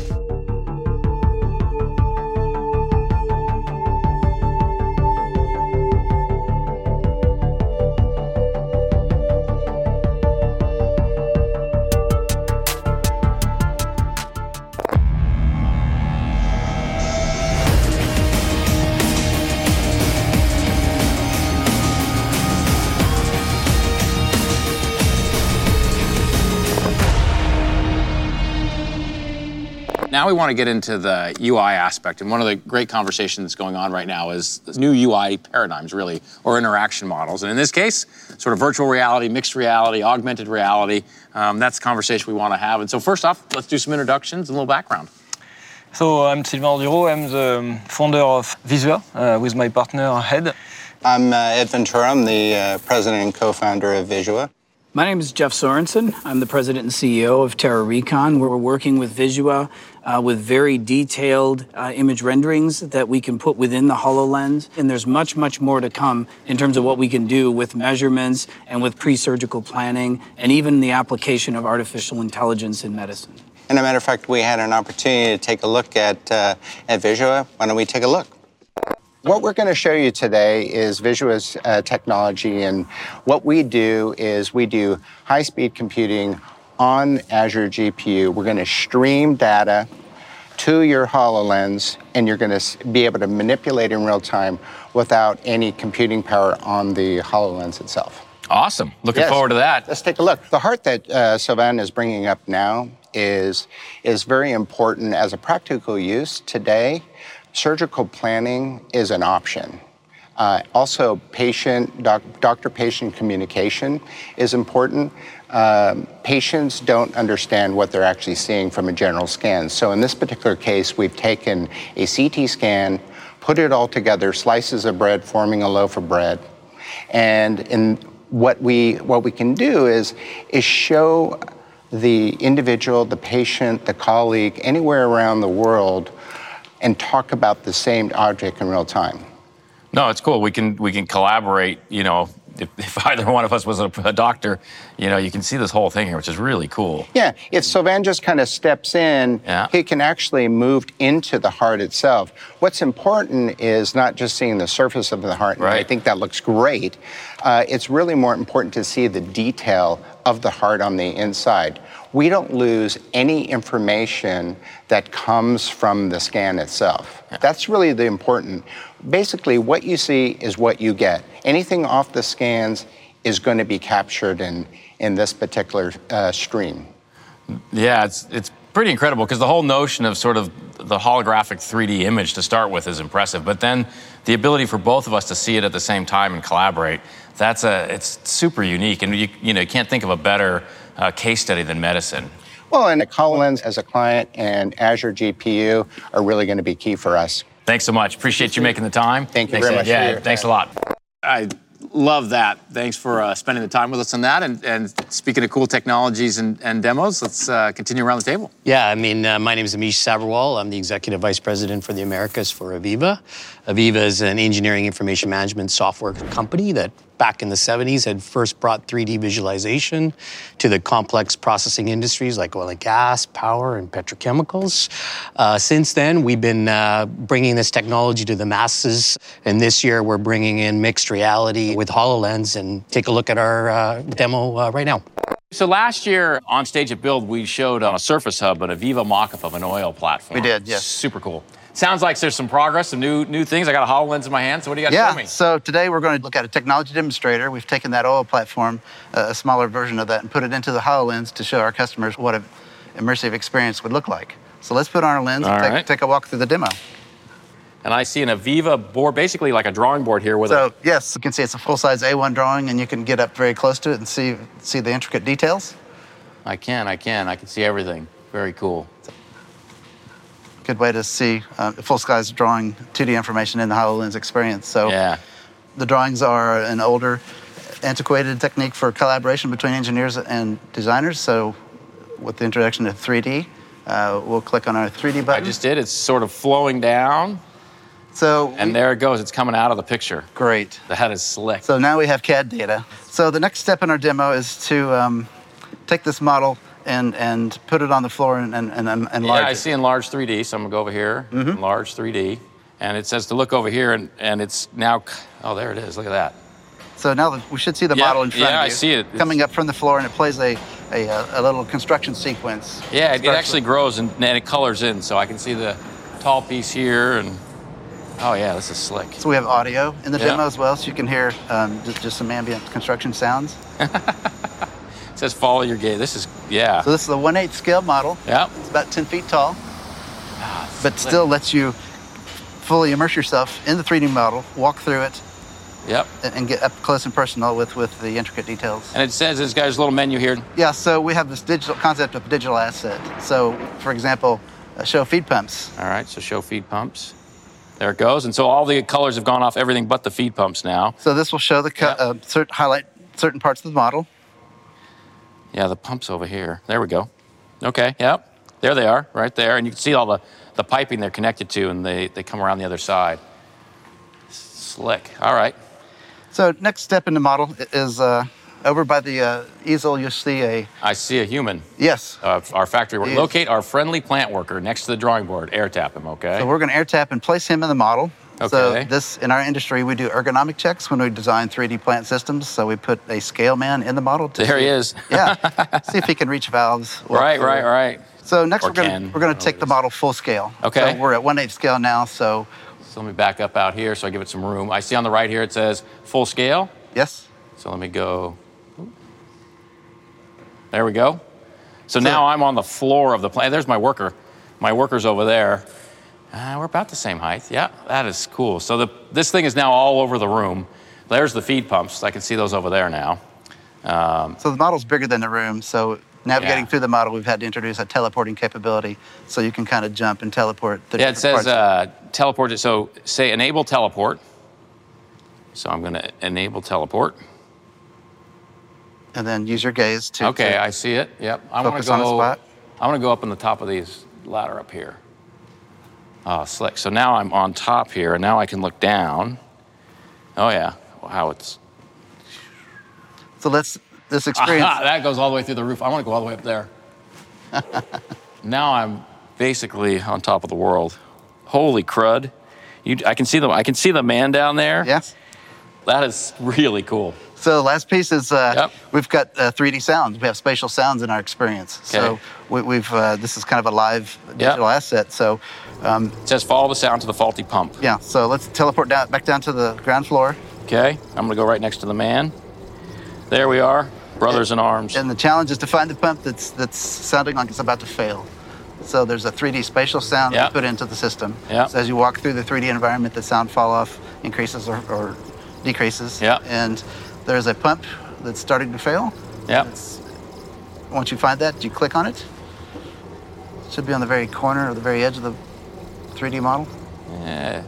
Now we want to get into the U I aspect, and one of the great conversations that's going on right now is new U I paradigms, really, or interaction models. And in this case, sort of virtual reality, mixed reality, augmented reality. Um, that's the conversation we want to have. And so first off, let's do some introductions and a little background. So I'm Sylvain Duro. I'm the founder of Visua uh, with my partner Ed. I'm uh, Ed Ventura. I'm the uh, president and co-founder of Visua. My name is Jeff Sorensen. I'm the president and C E O of Terra Recon. We're working with Visua uh, with very detailed uh, image renderings that we can put within the HoloLens. And there's much, much more to come in terms of what we can do with measurements and with pre-surgical planning and even the application of artificial intelligence in medicine. And as a matter of fact, we had an opportunity to take a look at, uh, at Visua. Why don't we take a look? What we're going to show you today is Visua's uh, technology, and what we do is we do high-speed computing on Azure G P U. We're going to stream data to your HoloLens, and you're going to be able to manipulate in real time without any computing power on the HoloLens itself. Awesome. Looking Yes. forward to that. Let's take a look. The heart that uh, Sylvain is bringing up now is, is very important as a practical use today. Surgical planning is an option. Uh, also, patient, doc, doctor-patient communication is important. Um, patients don't understand what they're actually seeing from a general scan. So in this particular case, we've taken a C T scan, put it all together, slices of bread forming a loaf of bread, and in what we what we can do is is show the individual, the patient, the colleague, anywhere around the world, and talk about the same object in real time. No, it's cool. We can we can collaborate. You know, if, if either one of us was a, a doctor, you know, you can see this whole thing here, which is really cool. Yeah, if Sylvain just kind of steps in, yeah. he can actually move into the heart itself. What's important is not just seeing the surface of the heart, and right. I think that looks great. Uh, it's really more important to see the detail of the heart on the inside. We don't lose any information that comes from the scan itself. Yeah. That's really the important. Basically, what you see is what you get. Anything off the scans is going to be captured in, in this particular uh, stream. Yeah, it's it's pretty incredible because the whole notion of sort of the holographic three D image to start with is impressive, but then the ability for both of us to see it at the same time and collaborate, that's a it's super unique, and you you know you can't think of a better uh, case study than medicine. Well, and HoloLens as a client and Azure G P U are really going to be key for us. Thanks so much. Appreciate you making the time. Thank you thanks very much. Yeah, for your thanks time. a lot. I love that. Thanks for uh, spending the time with us on that. And, and speaking of cool technologies and, and demos, let's uh, continue around the table. Yeah, I mean, uh, my name is Amish Sabharwal. I'm the Executive Vice President for the Americas for Aviva. Aviva is an engineering information management software company that back in the seventies had first brought three D visualization to the complex processing industries like oil and gas, power, and petrochemicals. Uh, since then, we've been uh, bringing this technology to the masses, and this year we're bringing in mixed reality with HoloLens, and take a look at our uh, demo uh, right now. So last year on stage at Build, we showed on a Surface Hub an Aviva mock-up of an oil platform. We did, yes. Super cool. Sounds like there's some progress, some new new things. I got a HoloLens in my hand, so what do you got to yeah, show me? So today we're going to look at a technology demonstrator. We've taken that oil platform, uh, a smaller version of that, and put it into the HoloLens to show our customers what an immersive experience would look like. So let's put on our lens All and take, right. take a walk through the demo. And I see an Aviva board, basically like a drawing board here with so, a... yes, you can see it's a full-size A one drawing, and you can get up very close to it and see, see the intricate details. I can, I can. I can see everything. Very cool. Good way to see uh, full-size drawing two D information in the HoloLens experience. So yeah. The drawings are an older, antiquated technique for collaboration between engineers and designers. So with the introduction of three D, uh, we'll click on our three D button. I just did. It's sort of flowing down. So and there it goes. It's coming out of the picture. Great. That is slick. So now we have C A D data. So the next step in our demo is to um, take this model and and put it on the floor and, and, and enlarge Yeah, I it. see enlarged three D, so I'm gonna go over here, Mm-hmm. enlarge three D, and it says to look over here, and, and it's now, oh, there it is, look at that. So now we should see the Yeah, model in front yeah, of I you. see it. Coming up from the floor, and it plays a, a, a little construction sequence. Yeah, it, it Starts actually grows and, and it colors in, so I can see the tall piece here, and oh yeah, this is slick. So we have audio in the Yeah. demo as well, so you can hear um, just, just some ambient construction sounds. It says follow your gaze. This is, yeah. So this is a one eighth scale model. Yeah. It's about ten feet tall, but still lets you fully immerse yourself in the three D model, walk through it, Yep. and, and get up close and personal with, with the intricate details. And it says this guy's little menu here. Yeah, so we have this digital concept of a digital asset. So, for example, uh, show feed pumps. All right, so show feed pumps. There it goes. And so all the colors have gone off everything but the feed pumps now. So this will show the co- uh, cert- highlight certain parts of the model. Yeah, the pumps over here. There we go. Okay, yep. There they are, right there. And you can see all the, the piping they're connected to, and they, they come around the other side. Slick. All right. So next step in the model is uh, over by the uh, easel, you'll see a... I see a human. Yes. Uh, our factory worker. Yes. Locate our friendly plant worker next to the drawing board. Air tap him, okay? So we're going to air tap and place him in the model. Okay. So this, in our industry, we do ergonomic checks when we design three D plant systems. So we put a scale man in the model. To There see, he is. Yeah. See if he can reach valves. walk Right, through. right, right. So next Or we're going can. to we're going to take the model full scale. Okay. So we're at one eighth scale now. So So let me back up out here so I give it some room. I see on the right here it says full scale. Yes. So let me go. There we go. So, now I'm on the floor of the plant. There's my worker. My worker's over there. Uh, we're about the same height. Yeah, that is cool. So the, this thing is now all over the room. There's the feed pumps. I can see those over there now. Um, so the model's bigger than the room. So navigating yeah. through the model, we've had to introduce a teleporting capability, so you can kind of jump and teleport. The yeah, it says parts. uh, teleport. So say enable teleport. So I'm going to enable teleport. And then use your gaze to. Okay, to I see it. Yep. I want focus to go. on a spot. I want to go up on the top of these ladder up here. Oh, slick. So now I'm on top here, and now I can look down. Oh yeah. Wow, it's. So let's this experience. Aha, that goes all the way through the roof. I want to go all the way up there. Now I'm basically on top of the world. Holy crud! You, I can see the I can see the man down there. Yes. That is really cool. So the last piece is uh, yep. we've got uh, three D sounds. We have spatial sounds in our experience. Okay. So we, we've uh, this is kind of a live digital yep. asset. So um, it says follow the sound to the faulty pump. Yeah. So let's teleport down back down to the ground floor. Okay. I'm gonna go right next to the man. There we are, brothers in arms. And the challenge is to find the pump that's that's sounding like it's about to fail. So there's a three D spatial sound yep. that's put into the system. Yep. So as you walk through the three D environment, the sound fall off increases or, or decreases. Yep. And there's a pump that's starting to fail. Yep. It's, once you find that, you click on it. It should be on the very corner or the very edge of the three D model. Yeah.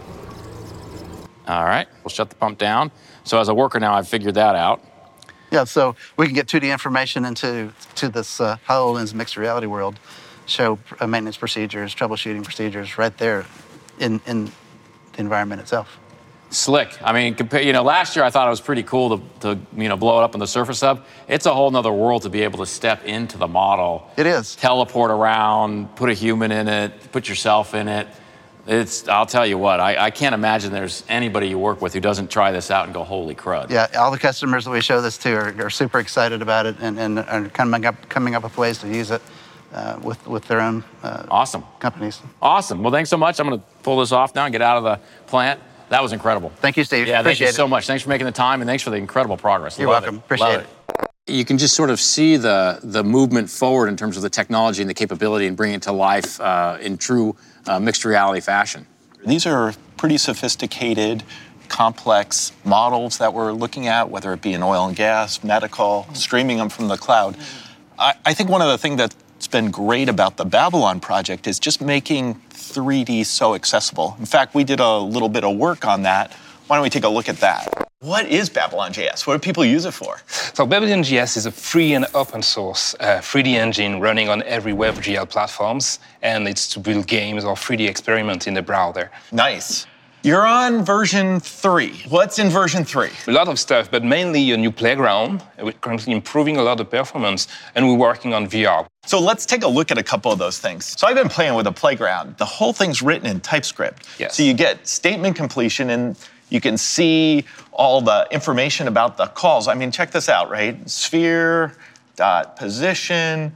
All right, we'll shut the pump down. So as a worker now, I've figured that out. Yeah, so we can get two D information into to this uh, HoloLens mixed reality world, show uh, maintenance procedures, troubleshooting procedures right there in, in the environment itself. Slick. I mean, compare, you know, last year I thought it was pretty cool to, to, you know, blow it up on the Surface Hub. It's a whole nother world to be able to step into the model. It is. Teleport around, put a human in it, put yourself in it. It's, I'll tell you what, I, I can't imagine there's anybody you work with who doesn't try this out and go, holy crud. Yeah, all the customers that we show this to are, are super excited about it and, and are coming up, coming up with ways to use it uh, with, with their own uh, awesome companies. Awesome. Well, thanks so much. I'm going to pull this off now and get out of the plant. That was incredible. Thank you, Steve. Yeah, Appreciate thank you so it. much. Thanks for making the time, and thanks for the incredible progress. You're Love welcome. It. Appreciate Love it. it. You can just sort of see the, the movement forward in terms of the technology and the capability and bring it to life uh, in true uh, mixed reality fashion. These are pretty sophisticated, complex models that we're looking at, whether it be in oil and gas, medical, streaming them from the cloud. I, I think one of the things that's been great about the Babylon project is just making three D so accessible. In fact, we did a little bit of work on that. Why don't we take a look at that? What is Babylon J S? What do people use it for? So Babylon J S is a free and open source uh, three D engine running on every WebGL platforms, and it's to build games or three D experiments in the browser. Nice. You're on version three. What's in version three? A lot of stuff, but mainly a new playground. We're currently improving a lot of performance, and we're working on V R. So let's take a look at a couple of those things. So I've been playing with a playground. The whole thing's written in TypeScript. Yes. So you get statement completion, and you can see all the information about the calls. I mean, check this out, right? Sphere, dot position.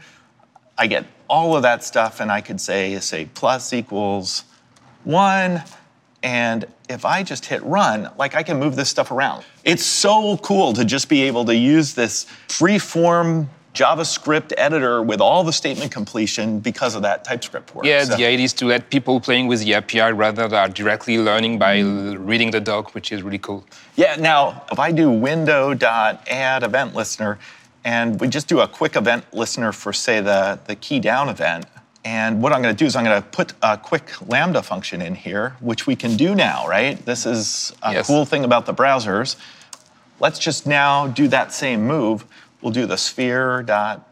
I get all of that stuff, and I could say, say plus equals one. And if I just hit run, like I can move this stuff around. It's so cool to just be able to use this free-form JavaScript editor with all the statement completion because of that TypeScript work. Yeah, so. the idea is to let people playing with the A P I rather than directly learning by l- reading the doc, which is really cool. Yeah, now, if I do window.add event listener, and we just do a quick event listener for, say, the, the key down event, and what I'm going to do is I'm going to put a quick Lambda function in here, which we can do now, right? This is a yes. cool thing about the browsers. Let's just now do that same move. We'll do the sphere dot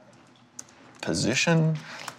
position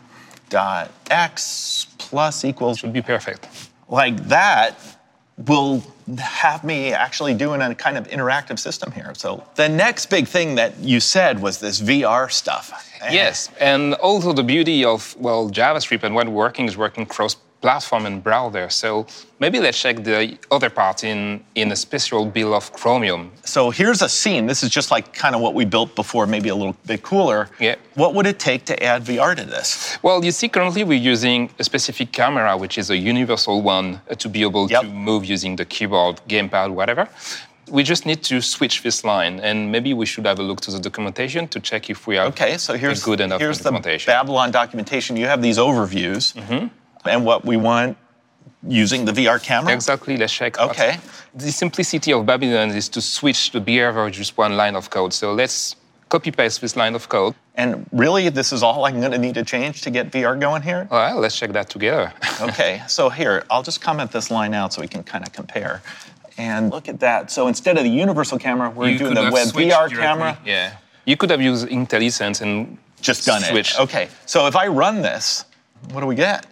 dot x plus equals. Should be perfect. Like that will have me actually doing a kind of interactive system here. So the next big thing that you said was this V R stuff. Yes, and also the beauty of, well, JavaScript and what working is working cross-platform and browser. So maybe let's check the other part in, in a special build of Chromium. So here's a scene. This is just like kind of what we built before, maybe a little bit cooler. Yeah. What would it take to add V R to this? Well, you see, currently we're using a specific camera, which is a universal one, uh, to be able Yep. to move using the keyboard, gamepad, whatever. We just need to switch this line, and maybe we should have a look to the documentation to check if we have okay, so here's, a good enough here's the documentation. Babylon documentation. You have these overviews, Mm-hmm. and what we want using the V R camera? Exactly, let's check. Okay. The simplicity of Babylon is to switch the behavior of just one line of code. So let's copy-paste this line of code. And really, this is all I'm going to need to change to get V R going here? Well, let's check that together. Okay, so here, I'll just comment this line out so we can kind of compare. And look at that. So instead of the universal camera, we're You doing could the have web switched V R directly. camera. Yeah. You could have used IntelliSense and just done switched. it. Okay, so if I run this, what do we get?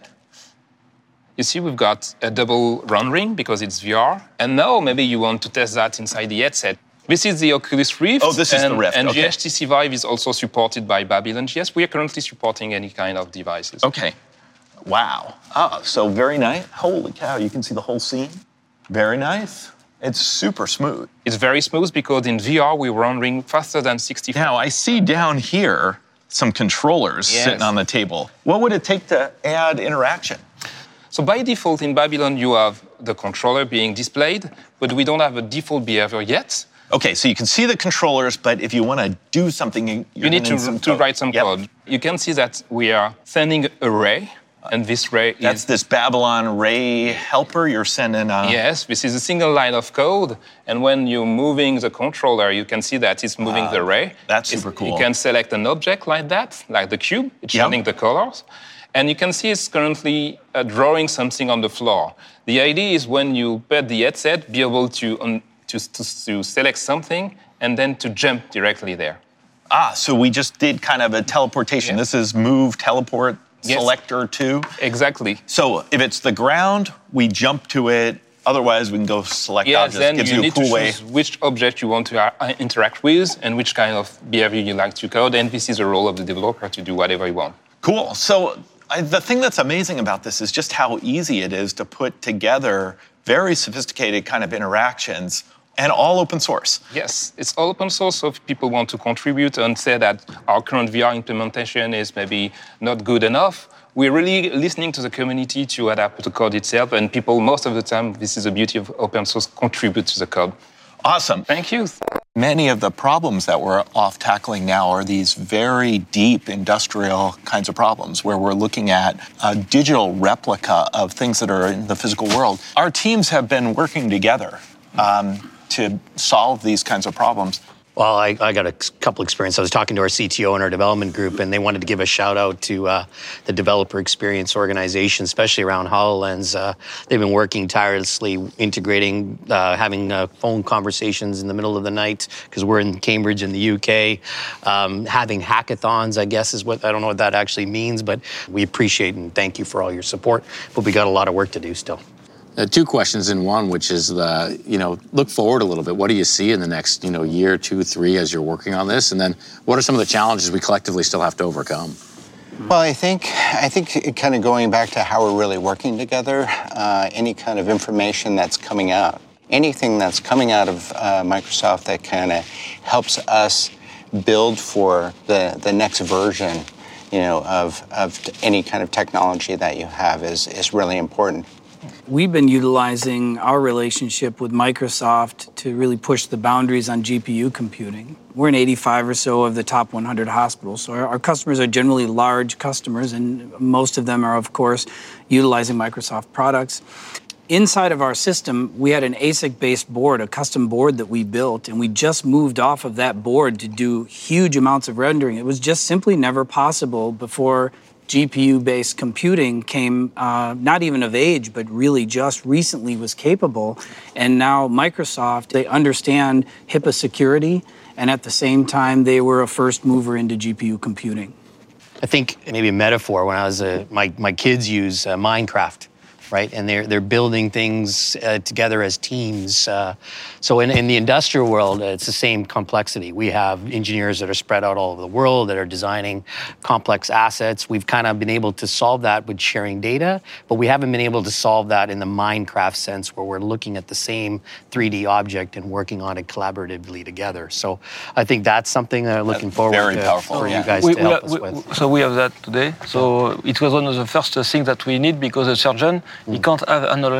You see, we've got a double rendering because it's V R. And now maybe you want to test that inside the headset. This is the Oculus Rift. Oh, this is and, the Rift, And okay. G H T C Vive is also supported by Babylon G S. We are currently supporting any kind of devices. Okay. Wow. Ah, so very nice. Holy cow, you can see the whole scene. Very nice. It's super smooth. It's very smooth because in V R we're rendering faster than sixty. Now, I see down here some controllers Yes. sitting on the table. What would it take to add interaction? So by default in Babylon you have the controller being displayed, but we don't have a default behavior yet. Okay, so you can see the controllers, but if you want to do something, you're You need gonna to, some to code. write some Yep. code. You can see that we are sending a ray, and this ray That's is... this Babylon Ray helper you're sending. Uh, Yes, this is a single line of code, and when you're moving the controller, you can see that it's moving Ah, the ray. that's It's- super cool. You can select an object like that, like the cube, it's Yep. showing the colors, and you can see it's currently uh, drawing something on the floor. The idea is when you put the headset, be able to, um, to, to, to select something and then to jump directly there. Ah, so we just did kind of a teleportation. This is move, teleport, Yes. selector two. Exactly. So if it's the ground, we jump to it. Otherwise, we can go select Yes, objects. then Gives you you a need cool to way. choose which object you want to uh, interact with and which kind of behavior you like to code, and this is the role of the developer to do whatever you want. Cool. So I, the thing that's amazing about this is just how easy it is to put together very sophisticated kind of interactions and all open source. Yes, it's all open source, so if people want to contribute and say that our current V R implementation is maybe not good enough, we're really listening to the community to adapt the code itself, and people, most of the time, this is the beauty of open source, contribute to the code. Awesome. Thank you. Many of the problems that we're off tackling now are these very deep industrial kinds of problems where we're looking at a digital replica of things that are in the physical world. Our teams have been working together um, to solve these kinds of problems. Well, I, I got a couple experience. I was talking to our C T O and our development group, and they wanted to give a shout out to uh, the developer experience organization, especially around HoloLens. Uh, they've been working tirelessly, integrating, uh, having uh, phone conversations in the middle of the night because we're in Cambridge in the U K. Um, having hackathons, I guess, is what I don't know what that actually means, but we appreciate and thank you for all your support. But we got a lot of work to do still. Uh, two questions in one, which is the, you know, look forward a little bit. What do you see in the next, you know, year, two, three as you're working on this? And then what are some of the challenges we collectively still have to overcome? Well, I think I think kind of going back to how we're really working together, uh, any kind of information that's coming out, anything that's coming out of uh, Microsoft that kind of helps us build for the, the next version, you know, of, of any kind of technology that you have is, is really important. We've been utilizing our relationship with Microsoft to really push the boundaries on G P U computing. We're in eighty-five or so of the top one hundred hospitals, so our, our customers are generally large customers, and most of them are, of course, utilizing Microsoft products. Inside of our system, we had an A S I C-based board, a custom board that we built, and we just moved off of that board to do huge amounts of rendering. It was just simply never possible before G P U-based computing came uh, not even of age, but really just recently was capable. And now Microsoft, they understand HIPAA security, and at the same time, they were a first mover into G P U computing. I think maybe a metaphor, when I was a, my, my kids use uh, Minecraft, right? And they're, they're building things uh, together as teams. Uh, so in, in the industrial world, uh, it's the same complexity. We have engineers that are spread out all over the world that are designing complex assets. We've kind of been able to solve that with sharing data, but we haven't been able to solve that in the Minecraft sense where we're looking at the same three D object and working on it collaboratively together. So I think that's something that I'm looking forward very to powerful, for yeah. you guys We- to we help are- us we- with. So we have that today. So it was one of the first things that we need because a surgeon, he can't have an HoloLens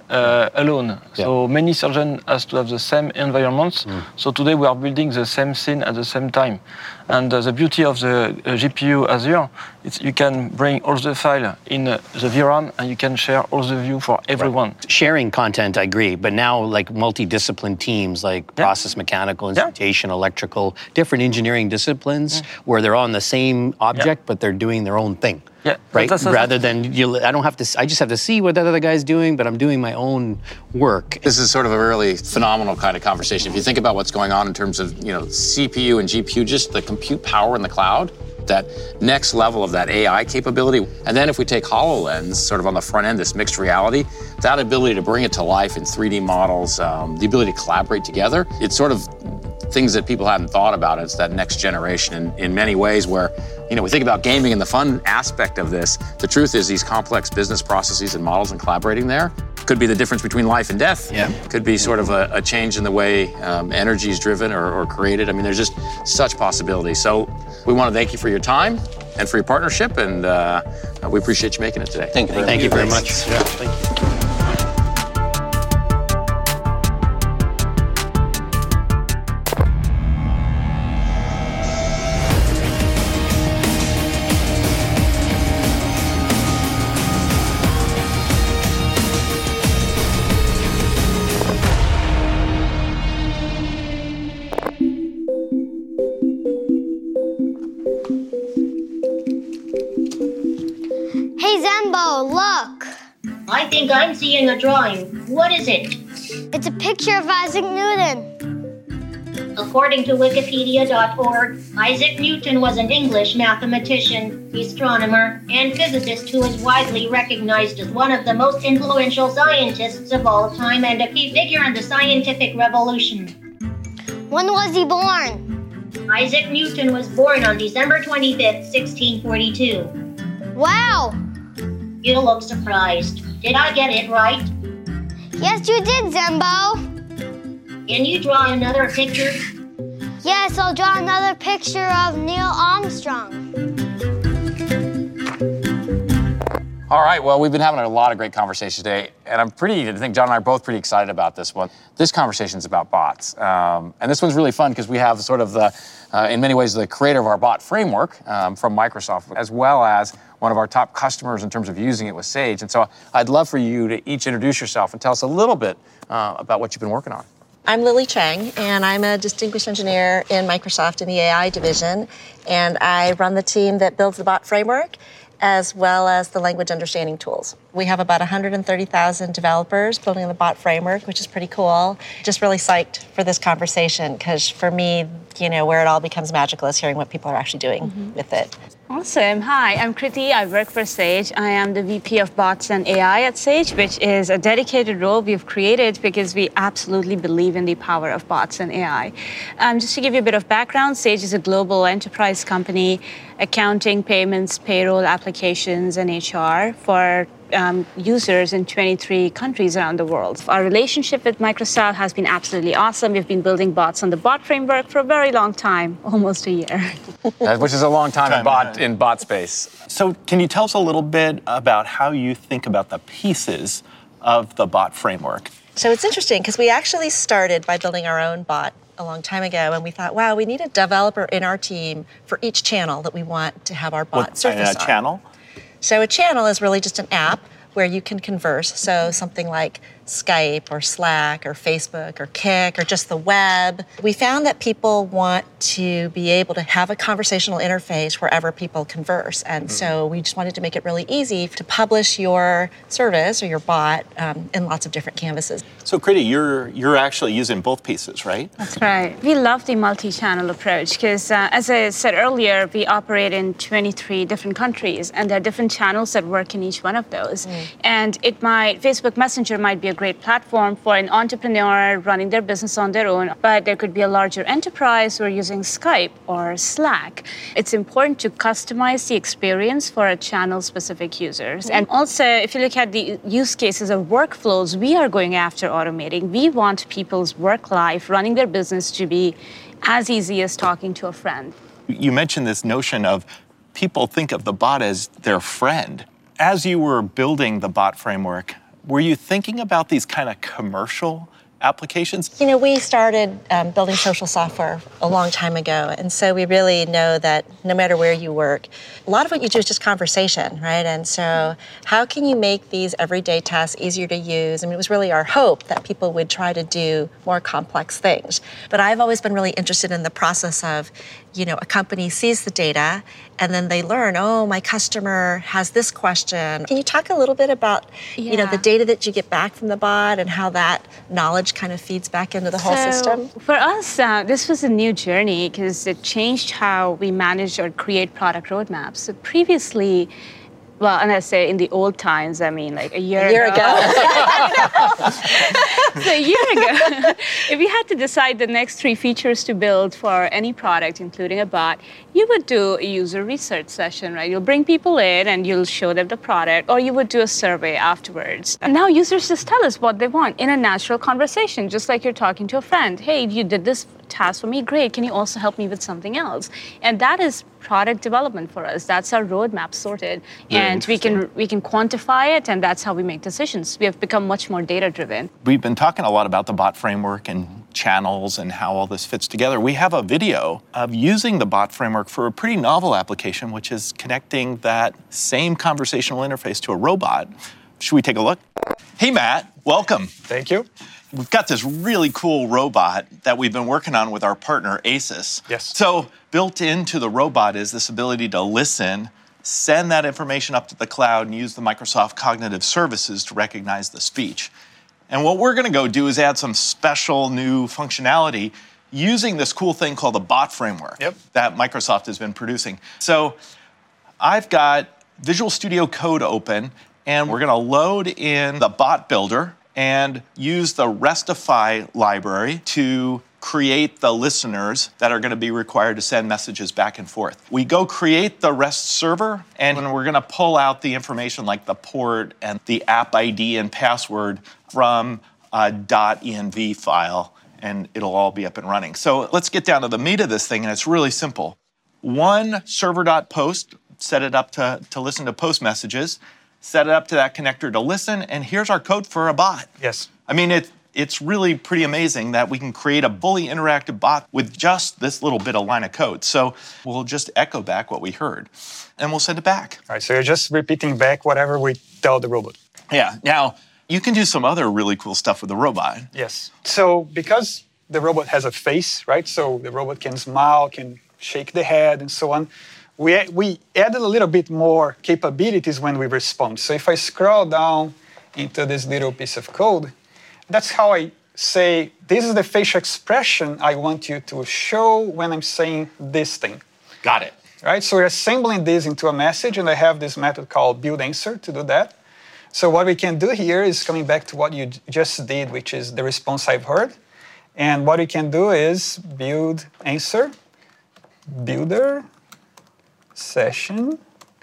uh, alone. So many surgeons has to have the same environments. Mm. So today we are building the same scene at the same time. And uh, the beauty of the uh, G P U Azure, it's you can bring all the file in uh, the V RAM and you can share all the view for everyone. Right. Sharing content, I agree, but now like multidiscipline teams like yeah. process mechanical, instrumentation, yeah. electrical, different engineering disciplines mm. where they're on the same object, yeah. but they're doing their own thing. Yeah, right. That's, that's, Rather than you, I don't have to. I just have to see what that other guy's doing, but I'm doing my own work. This is sort of a really phenomenal kind of conversation. If you think about what's going on in terms of you know C P U and G P U, just the compute power in the cloud, that next level of that A I capability, and then if we take HoloLens, sort of on the front end, this mixed reality, that ability to bring it to life in three D models, um, the ability to collaborate together, it's sort of things that people hadn't thought about. It's that next generation in, in many ways where, you know, we think about gaming and the fun aspect of this. The truth is these complex business processes and models and collaborating there could be the difference between life and death. Yeah. Could be sort of a, a change in the way um, energy is driven or, or created. I mean, there's just such possibilities. So we want to thank you for your time and for your partnership, and uh, we appreciate you making it today. Thank you very, thank you very much. Yeah, thank you. I think I'm seeing a drawing. What is it? It's a picture of Isaac Newton. According to Wikipedia dot org, Isaac Newton was an English mathematician, astronomer, and physicist who is widely recognized as one of the most influential scientists of all time and a key figure in the scientific revolution. When was he born? Isaac Newton was born on December twenty-fifth, sixteen forty-two. Wow! You look surprised. Did I get it right? Yes, you did, Zembo. Can you draw another picture? Yes, I'll draw another picture of Neil Armstrong. All right, well, we've been having a lot of great conversations today, and I'm pretty, I think John and I are both pretty excited about this one. This conversation is about bots, um, and this one's really fun because we have sort of the, uh, in many ways, the creator of our bot framework um, from Microsoft, as well as one of our top customers in terms of using it with Sage. And so I'd love for you to each introduce yourself and tell us a little bit uh, about what you've been working on. I'm Lily Chang, and I'm a distinguished engineer in Microsoft in the A I division, and I run the team that builds the bot framework as well as the language understanding tools. We have about one hundred thirty thousand developers building the bot framework, which is pretty cool. Just really psyched for this conversation, because for me, you know, where it all becomes magical is hearing what people are actually doing mm-hmm. with it. Awesome. Hi, I'm Kriti. I work for Sage. I am the V P of Bots and A I at Sage, which is a dedicated role we've created because we absolutely believe in the power of bots and A I. Um, just to give you a bit of background, Sage is a global enterprise company, accounting, payments, payroll, applications, and H R for Um, users in twenty-three countries around the world. Our relationship with Microsoft has been absolutely awesome. We've been building bots on the bot framework for a very long time, almost a year. Which is a long time, time in bot in bot space. So can you tell us a little bit about how you think about the pieces of the bot framework? So it's interesting because we actually started by building our own bot a long time ago, and we thought, wow, we need a developer in our team for each channel that we want to have our bot what, surface a on. channel? So a channel is really just an app where you can converse. So something like Skype or Slack or Facebook or Kik or just the web. We found that people want to be able to have a conversational interface wherever people converse. And mm-hmm. so we just wanted to make it really easy to publish your service or your bot um, in lots of different canvases. So Kriti, you're, you're actually using both pieces, right? That's right. We love the multi-channel approach because, uh, as I said earlier, we operate in twenty-three different countries, and there are different channels that work in each one of those. Mm. And it might, Facebook Messenger might be a great platform for an entrepreneur running their business on their own, but there could be a larger enterprise who are using Skype or Slack. It's important to customize the experience for a channel-specific users. And also, if you look at the use cases of workflows we are going after automating, we want people's work life, running their business to be as easy as talking to a friend. You mentioned this notion of people think of the bot as their friend. As you were building the bot framework, were you thinking about these kind of commercial applications? You know, we started um, building social software a long time ago, and so we really know that no matter where you work, a lot of what you do is just conversation, right? And so how can you make these everyday tasks easier to use? I mean, it was really our hope that people would try to do more complex things. But I've always been really interested in the process of, you know, a company sees the data and then they learn, oh, my customer has this question. Can you talk a little bit about, yeah. you know, the data that you get back from the bot and how that knowledge kind of feeds back into the whole so system? For us, uh, this was a new journey because it changed how we manage or create product roadmaps. So previously, well, and I say in the old times, I mean like a year, a year ago. ago. So a year ago, if you had to decide the next three features to build for any product, including a bot, you would do a user research session, right? You'll bring people in and you'll show them the product, or you would do a survey afterwards. And now users just tell us what they want in a natural conversation, just like you're talking to a friend. Hey, you did this task for me, great. Can you also help me with something else? And that is product development for us. That's our roadmap sorted. Very and we can we can quantify it, and that's how we make decisions. We have become much more data-driven. We've been talking a lot about the bot framework and channels and how all this fits together. We have a video of using the bot framework for a pretty novel application, which is connecting that same conversational interface to a robot. Should we take a look? Hey, Matt, welcome. Thank you. We've got this really cool robot that we've been working on with our partner, ASUS. Yes. So built into the robot is this ability to listen, send that information up to the cloud, and use the Microsoft Cognitive Services to recognize the speech. And what we're going to go do is add some special new functionality using this cool thing called the bot framework yep. that Microsoft has been producing. So I've got Visual Studio Code open, and we're going to load in the bot builder and use the Restify library to create the listeners that are going to be required to send messages back and forth. We go create the REST server, and we're going to pull out the information like the port and the app I D and password from a .env file, and it'll all be up and running. So let's get down to the meat of this thing, and it's really simple. One server.post, set it up to, to listen to post messages, set it up to that connector to listen, and here's our code for a bot. Yes. I mean, it, it's really pretty amazing that we can create a fully interactive bot with just this little bit of line of code. So we'll just echo back what we heard, and we'll send it back. All right, so you're just repeating back whatever we tell the robot. Yeah, now, you can do some other really cool stuff with the robot. Yes. So because the robot has a face, right? So the robot can smile, can shake the head, and so on. We, we added a little bit more capabilities when we respond. So if I scroll down into this little piece of code, that's how I say, this is the facial expression I want you to show when I'm saying this thing. Got it. Right? So we're assembling this into a message, and I have this method called buildAnswer to do that. So what we can do here is coming back to what you just did, which is the response I've heard. And what we can do is build answer, builder, session,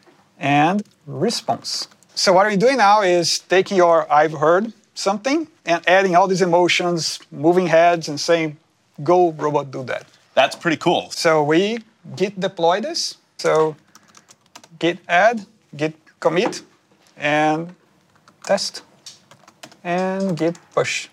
and response. So what we're doing now is taking your I've heard something and adding all these emotions, moving heads, and saying, go robot, do that. That's pretty cool. So we git deploy this. So git add, git commit, and test, and git push.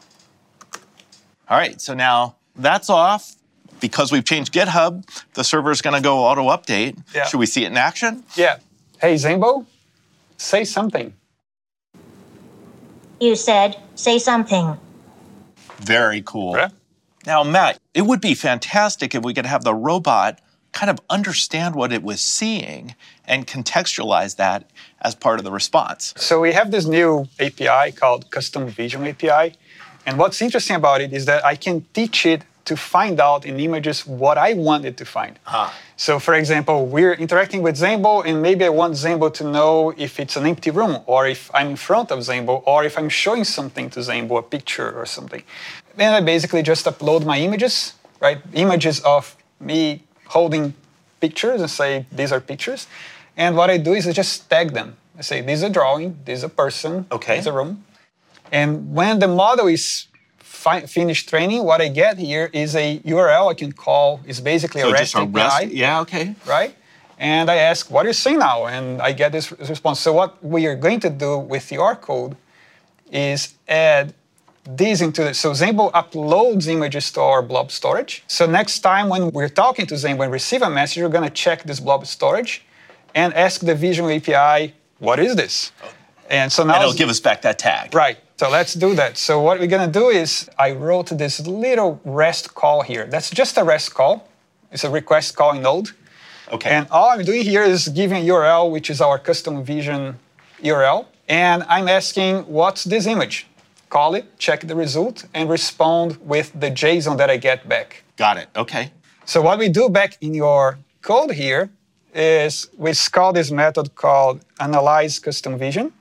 All right, so now that's off. Because we've changed GitHub, the server's going to go auto-update. Yeah. Should we see it in action? Yeah. Hey, Zambo, say something. You said, say something. Very cool. Yeah. Now, Matt, it would be fantastic if we could have the robot kind of understand what it was seeing and contextualize that as part of the response. So we have this new A P I called Custom Vision A P I. And what's interesting about it is that I can teach it to find out in images what I want it to find. Ah. So for example, we're interacting with Zambo, and maybe I want Zambo to know if it's an empty room, or if I'm in front of Zambo, or if I'm showing something to Zambo, a picture or something. Then I basically just upload my images, right? Images of me holding pictures and say, these are pictures. And what I do is I just tag them. I say, this is a drawing, this is a person, okay. this is a room. And when the model is fi- finished training, what I get here is a U R L I can call. It's basically so a REST just a A P I. REST, yeah, okay. Right? And I ask, what are you saying now? And I get this response. So what we are going to do with your code is add these into it. So Zambl uploads images to our blob storage. So next time when we're talking to Zambl and receive a message, we're going to check this blob storage and ask the Visual A P I, what is this? And so now and it'll give us back that tag. Right. So let's do that. So what we're going to do is I wrote this little REST call here. That's just a REST call. It's a request calling node. Okay. And all I'm doing here is giving a U R L, which is our custom vision U R L. And I'm asking, what's this image? Call it, check the result, and respond with the JSON that I get back. Got it. Okay. So what we do back in your code here is we call this method called analyze custom vision.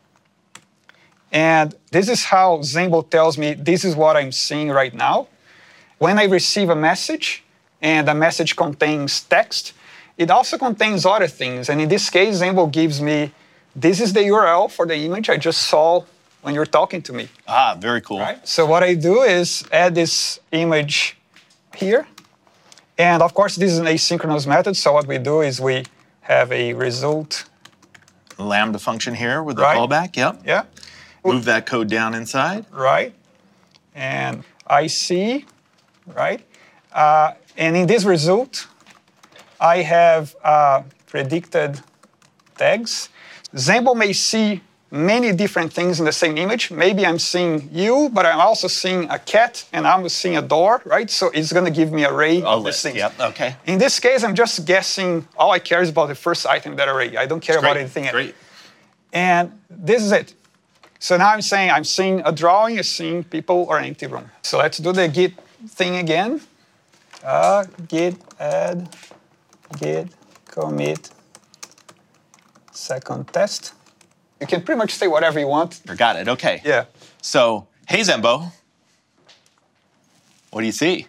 And this is how Zambl tells me this is what I'm seeing right now. When I receive a message, and the message contains text, it also contains other things. And in this case, Zambl gives me, this is the U R L for the image I just saw when you're talking to me. Ah, very cool. Right? So what I do is add this image here. And of course, this is an asynchronous method. So what we do is we have a result. Lambda function here with the Right. callback. Yep. Yeah. Move that code down inside. Right. And I see, right? Uh, and in this result, I have uh, predicted tags. Zambl may see many different things in the same image. Maybe I'm seeing you, but I'm also seeing a cat, and I'm seeing a door, right? So it's going to give me an array A of list. these things. Yep. Okay. In this case, I'm just guessing. All I care is about the first item in that array. I don't care It's about great. anything else. Great. And this is it. So now I'm saying I'm seeing a drawing, I'm seeing people or an empty room. So let's do the git thing again. Uh, git add, git commit, second test. You can pretty much say whatever you want. Got it. Okay. Yeah. So, hey Zembo, what do you see?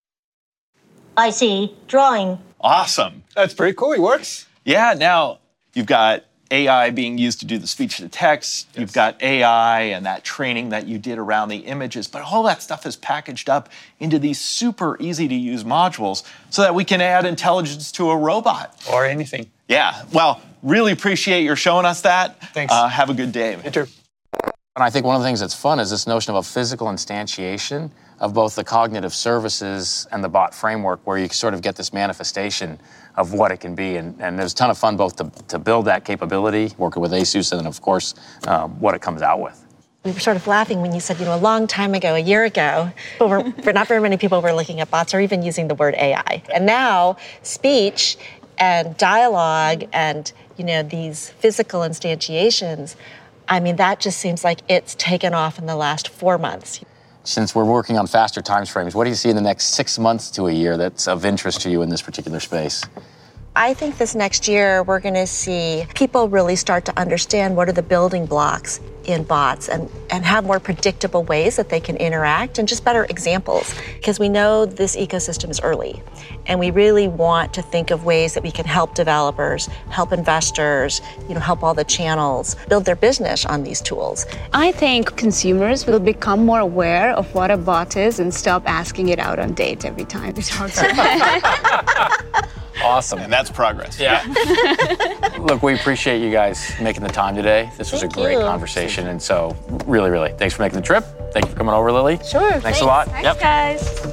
I see. Drawing. Awesome. That's pretty cool. It works. Yeah. Now you've got A I being used to do the speech to text. Yes. You've got A I and that training that you did around the images, but all that stuff is packaged up into these super easy to use modules so that we can add intelligence to a robot. Or anything. Yeah. Well, really appreciate your showing us that. Thanks. Uh, have a good day. You too. And I think one of the things that's fun is this notion of a physical instantiation of both the cognitive services and the bot framework, where you sort of get this manifestation of what it can be. And, and there's a ton of fun both to, to build that capability, working with ASUS, and then, of course, um, what it comes out with. We were sort of laughing when you said, you know, a long time ago, a year ago, but we're, not very many people were looking at bots or even using the word A I. And now, speech and dialogue and, you know, these physical instantiations, I mean, that just seems like it's taken off in the last four months. Since we're working on faster time frames, what do you see in the next six months to a year that's of interest to you in this particular space? I think this next year we're going to see people really start to understand what are the building blocks in bots and, and have more predictable ways that they can interact and just better examples. Because we know this ecosystem is early and we really want to think of ways that we can help developers, help investors, you know, help all the channels build their business on these tools. I think consumers will become more aware of what a bot is and stop asking it out on dates every time they talk to it. Awesome. And that's progress. Yeah. Look, we appreciate you guys making the time today. This was Thank a great you. conversation. And so, really, really, thanks for making the trip. Thank you for coming over, Lily. Sure. Thanks, Thanks. a lot. Thanks, Yep. guys.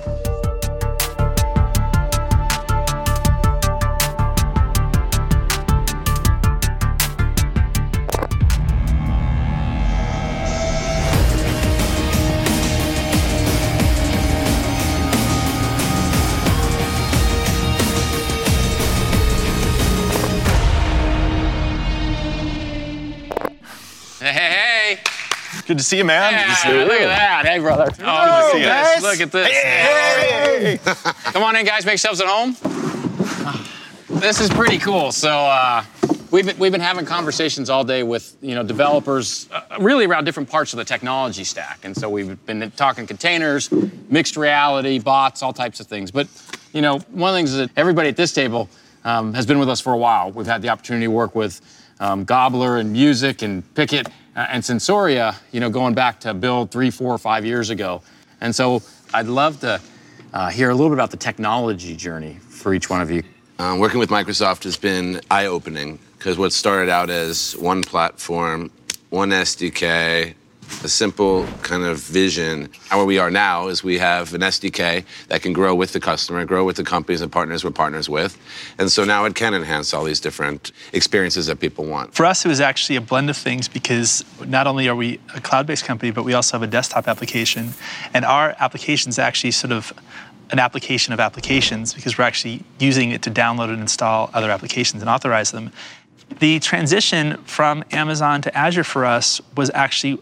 Hey, hey, hey. Good to see you, man. Yeah, Good to see you. look at that. Hey, brother. Good Oh, to see you. guys. Look at this. Hey. Come on in, guys. Make yourselves at home. This is pretty cool. So uh, we've been, we've been having conversations all day with you know developers, uh, really around different parts of the technology stack. And so we've been talking containers, mixed reality, bots, all types of things. But you know, one of the things is that everybody at this table um, has been with us for a while. We've had the opportunity to work with um, Gobbler and Music and Picket uh, and Sensoria, you know, going back to build three, four, five years ago. And so I'd love to uh, hear a little bit about the technology journey for each one of you. Um, working with Microsoft has been eye-opening because what started out as one platform, one S D K, A simple kind of vision. Where we are now is we have an S D K that can grow with the customer, grow with the companies and partners we're partners with. And so now it can enhance all these different experiences that people want. For us, it was actually a blend of things because not only are we a cloud-based company, but we also have a desktop application. And our application is actually sort of an application of applications because we're actually using it to download and install other applications and authorize them. The transition from Amazon to Azure for us was actually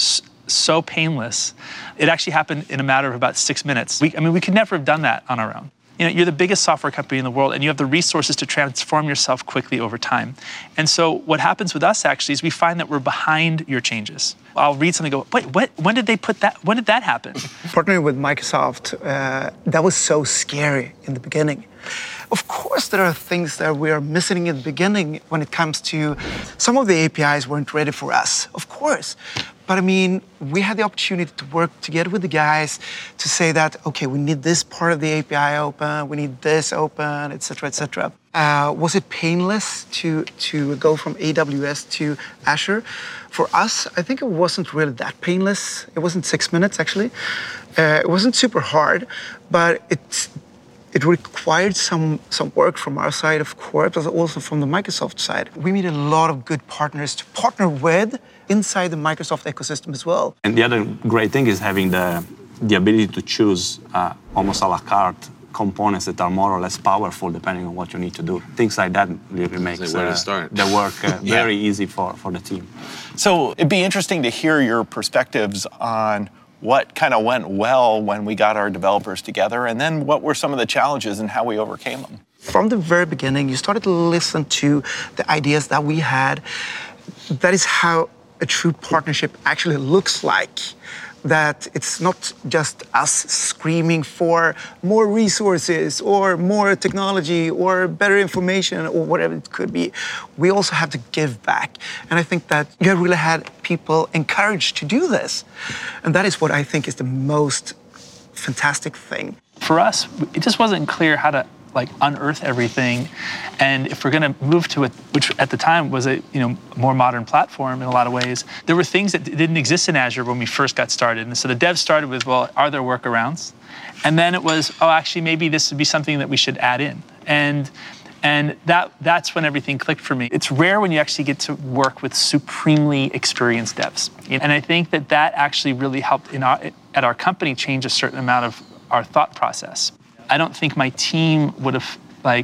so painless. It actually happened in a matter of about six minutes. We, I mean, we could never have done that on our own. You know, you're the biggest software company in the world, and you have the resources to transform yourself quickly over time. And so what happens with us actually is we find that we're behind your changes. I'll read something and go, wait, what? When did they put that? When did that happen? Partnering with Microsoft, uh, that was so scary in the beginning. Of course, there are things that we are missing in the beginning when it comes to some of the A P Is weren't ready for us, of course. But I mean, we had the opportunity to work together with the guys to say that, okay, we need this part of the A P I open, we need this open, et cetera, et cetera. Uh, was it painless to, to go from A W S to Azure? For us, I think it wasn't really that painless. It wasn't six minutes, actually. Uh, it wasn't super hard, but it's It required some, some work from our side, of course, but also from the Microsoft side. We made a lot of good partners to partner with inside the Microsoft ecosystem as well. And the other great thing is having the, the ability to choose uh, almost a la carte components that are more or less powerful depending on what you need to do. Things like that really makes like uh, the work uh, Yeah. very easy for, for the team. So it'd be interesting to hear your perspectives on what kind of went well when we got our developers together, and then what were some of the challenges and how we overcame them. From the very beginning, you started to listen to the ideas that we had. That is how a true partnership actually looks like. That it's not just us screaming for more resources or more technology or better information or whatever it could be. We also have to give back. And I think that you have really had people encouraged to do this. And that is what I think is the most fantastic thing. For us, it just wasn't clear how to like unearth everything, and if we're going to move to it, which at the time was a you know more modern platform in a lot of ways, there were things that didn't exist in Azure when we first got started. And so the devs started with, well, are there workarounds? And then it was, oh, actually, maybe this would be something that we should add in. And and that that's when everything clicked for me. It's rare when you actually get to work with supremely experienced devs, and I think that that actually really helped in our, at our company change a certain amount of our thought process. I don't think my team would have like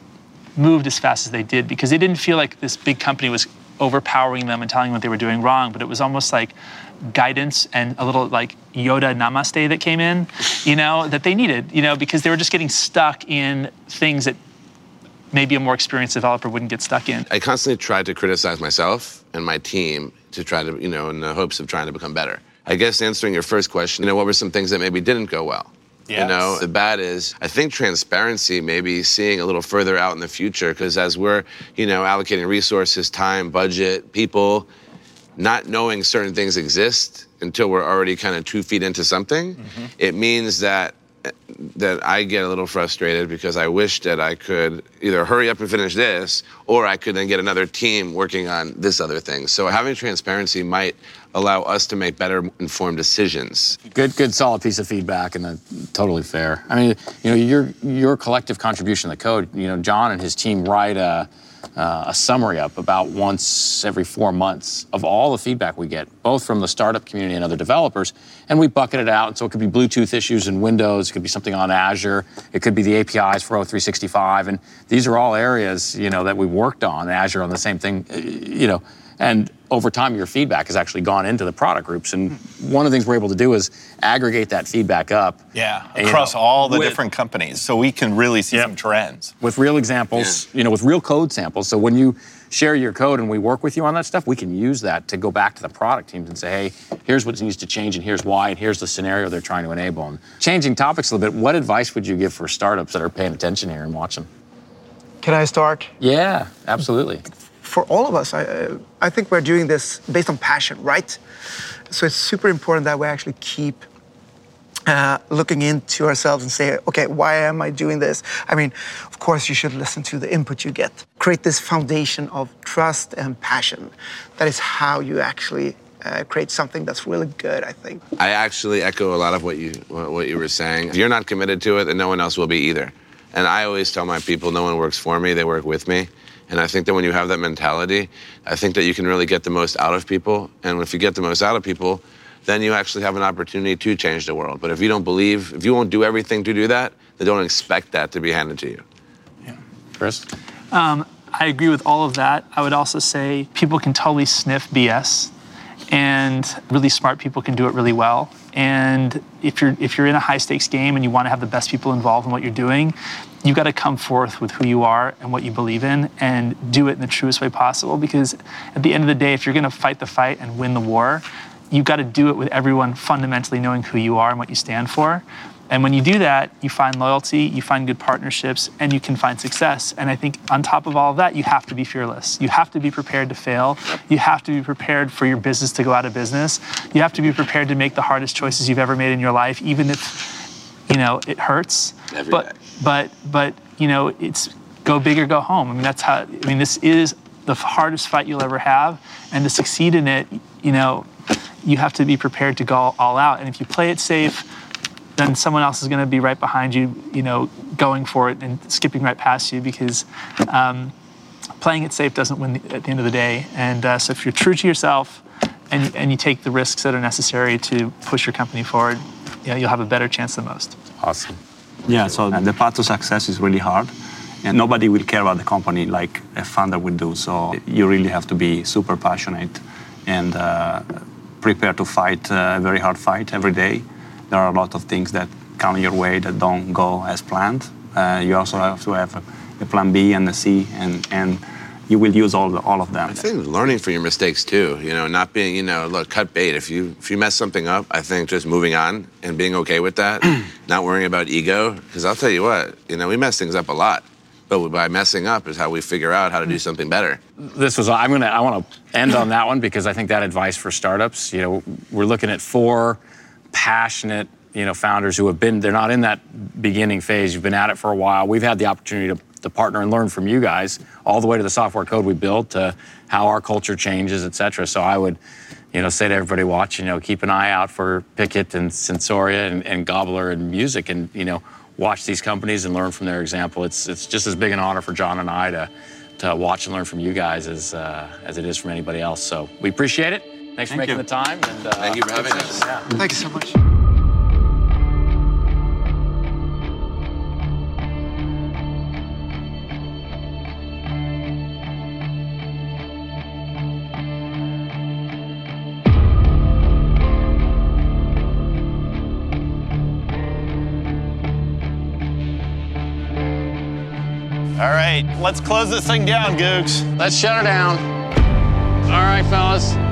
moved as fast as they did because they didn't feel like this big company was overpowering them and telling them what they were doing wrong, but it was almost like guidance and a little like Yoda namaste that came in, you know, that they needed, you know, because they were just getting stuck in things that maybe a more experienced developer wouldn't get stuck in. I constantly tried to criticize myself and my team to try to, you know, in the hopes of trying to become better. I guess answering your first question, you know, what were some things that maybe didn't go well? Yes. You know, the bad is, I think transparency, maybe seeing a little further out in the future, because as we're, you know, allocating resources, time, budget, people, not knowing certain things exist until we're already kind of two feet into something, mm-hmm. it means that that I get a little frustrated because I wish that I could either hurry up and finish this, or I could then get another team working on this other thing. So having transparency might allow us to make better informed decisions. Good, good, solid piece of feedback, and uh, totally fair. I mean, you know, your your collective contribution to the code. You know, John and his team write a uh, a summary up about once every four months of all the feedback we get, both from the startup community and other developers, and we bucket it out. And so it could be Bluetooth issues in Windows, it could be something on Azure, it could be the A P Is for O three sixty-five, and these are all areas, you know, that we worked on. Azure on the same thing, you know. And over time, your feedback has actually gone into the product groups. And one of the things we're able to do is aggregate that feedback up. Yeah, and, across you know, all the with, different companies, so we can really see yep. some trends. With real examples, yeah. you know, with real code samples. So when you share your code and we work with you on that stuff, we can use that to go back to the product teams and say, hey, here's what needs to change, and here's why, and here's the scenario they're trying to enable. And changing topics a little bit, what advice would you give for startups that are paying attention here and watching? Can I start? Yeah, absolutely. For all of us, I, I think we're doing this based on passion, right? So it's super important that we actually keep uh, looking into ourselves and say, okay, why am I doing this? I mean, of course, you should listen to the input you get. Create this foundation of trust and passion. That is how you actually uh, create something that's really good, I think. I actually echo a lot of what you what you were saying. If you're not committed to it, then no one else will be either. And I always tell my people, no one works for me, they work with me. And I think that when you have that mentality, I think that you can really get the most out of people. And if you get the most out of people, then you actually have an opportunity to change the world. But if you don't believe, if you won't do everything to do that, then don't expect that to be handed to you. Yeah. Chris? Um, I agree with all of that. I would also say people can totally sniff B S, and really smart people can do it really well. And if you're if you're in a high stakes game and you want to have the best people involved in what you're doing, you've got to come forth with who you are and what you believe in and do it in the truest way possible. Because at the end of the day, if you're going to fight the fight and win the war, you've got to do it with everyone fundamentally knowing who you are and what you stand for. And when you do that, you find loyalty, you find good partnerships, and you can find success. And I think on top of all of that, you have to be fearless. You have to be prepared to fail. You have to be prepared for your business to go out of business. You have to be prepared to make the hardest choices you've ever made in your life, even if, you know, it hurts. Every but, day. but, but, you know, it's go big or go home. I mean, that's how, I mean, this is the hardest fight you'll ever have. And to succeed in it, you know, you have to be prepared to go all out. And if you play it safe, then someone else is going to be right behind you, you know, going for it and skipping right past you, because um, playing it safe doesn't win the, at the end of the day. And uh, so if you're true to yourself and, and you take the risks that are necessary to push your company forward, you know, you'll have a better chance than most. Awesome. Yeah, so the path to success is really hard, and nobody will care about the company like a founder would do. So you really have to be super passionate and uh, prepare to fight a very hard fight every day. There are a lot of things that come your way that don't go as planned. Uh, you also have to have a, a plan B and a C, and, and you will use all, the, all of them. I think learning from your mistakes too, you know, not being, you know, look, cut bait. If you if you mess something up, I think just moving on and being okay with that, not worrying about ego, because I'll tell you what, you know, we mess things up a lot. But by messing up is how we figure out how to do something better. This was, I'm gonna, I wanna end on that one, because I think that advice for startups, you know, we're looking at four passionate, you know, founders who have been, they're not in that beginning phase, you've been at it for a while. We've had the opportunity to, to partner and learn from you guys, all the way to the software code we built, to how our culture changes, et cetera. So I would, you know, say to everybody watching, you know, keep an eye out for Picket and Sensoria and, and Gobbler and Music, and, you know, watch these companies and learn from their example. It's it's just as big an honor for John and I to, to watch and learn from you guys as, uh, as it is from anybody else. So we appreciate it. Thanks Thank for making you. the time. And, uh, Thank you for having us. Yeah. Thank you so much. All right, let's close this thing down, Googs. Let's shut her down. All right, fellas.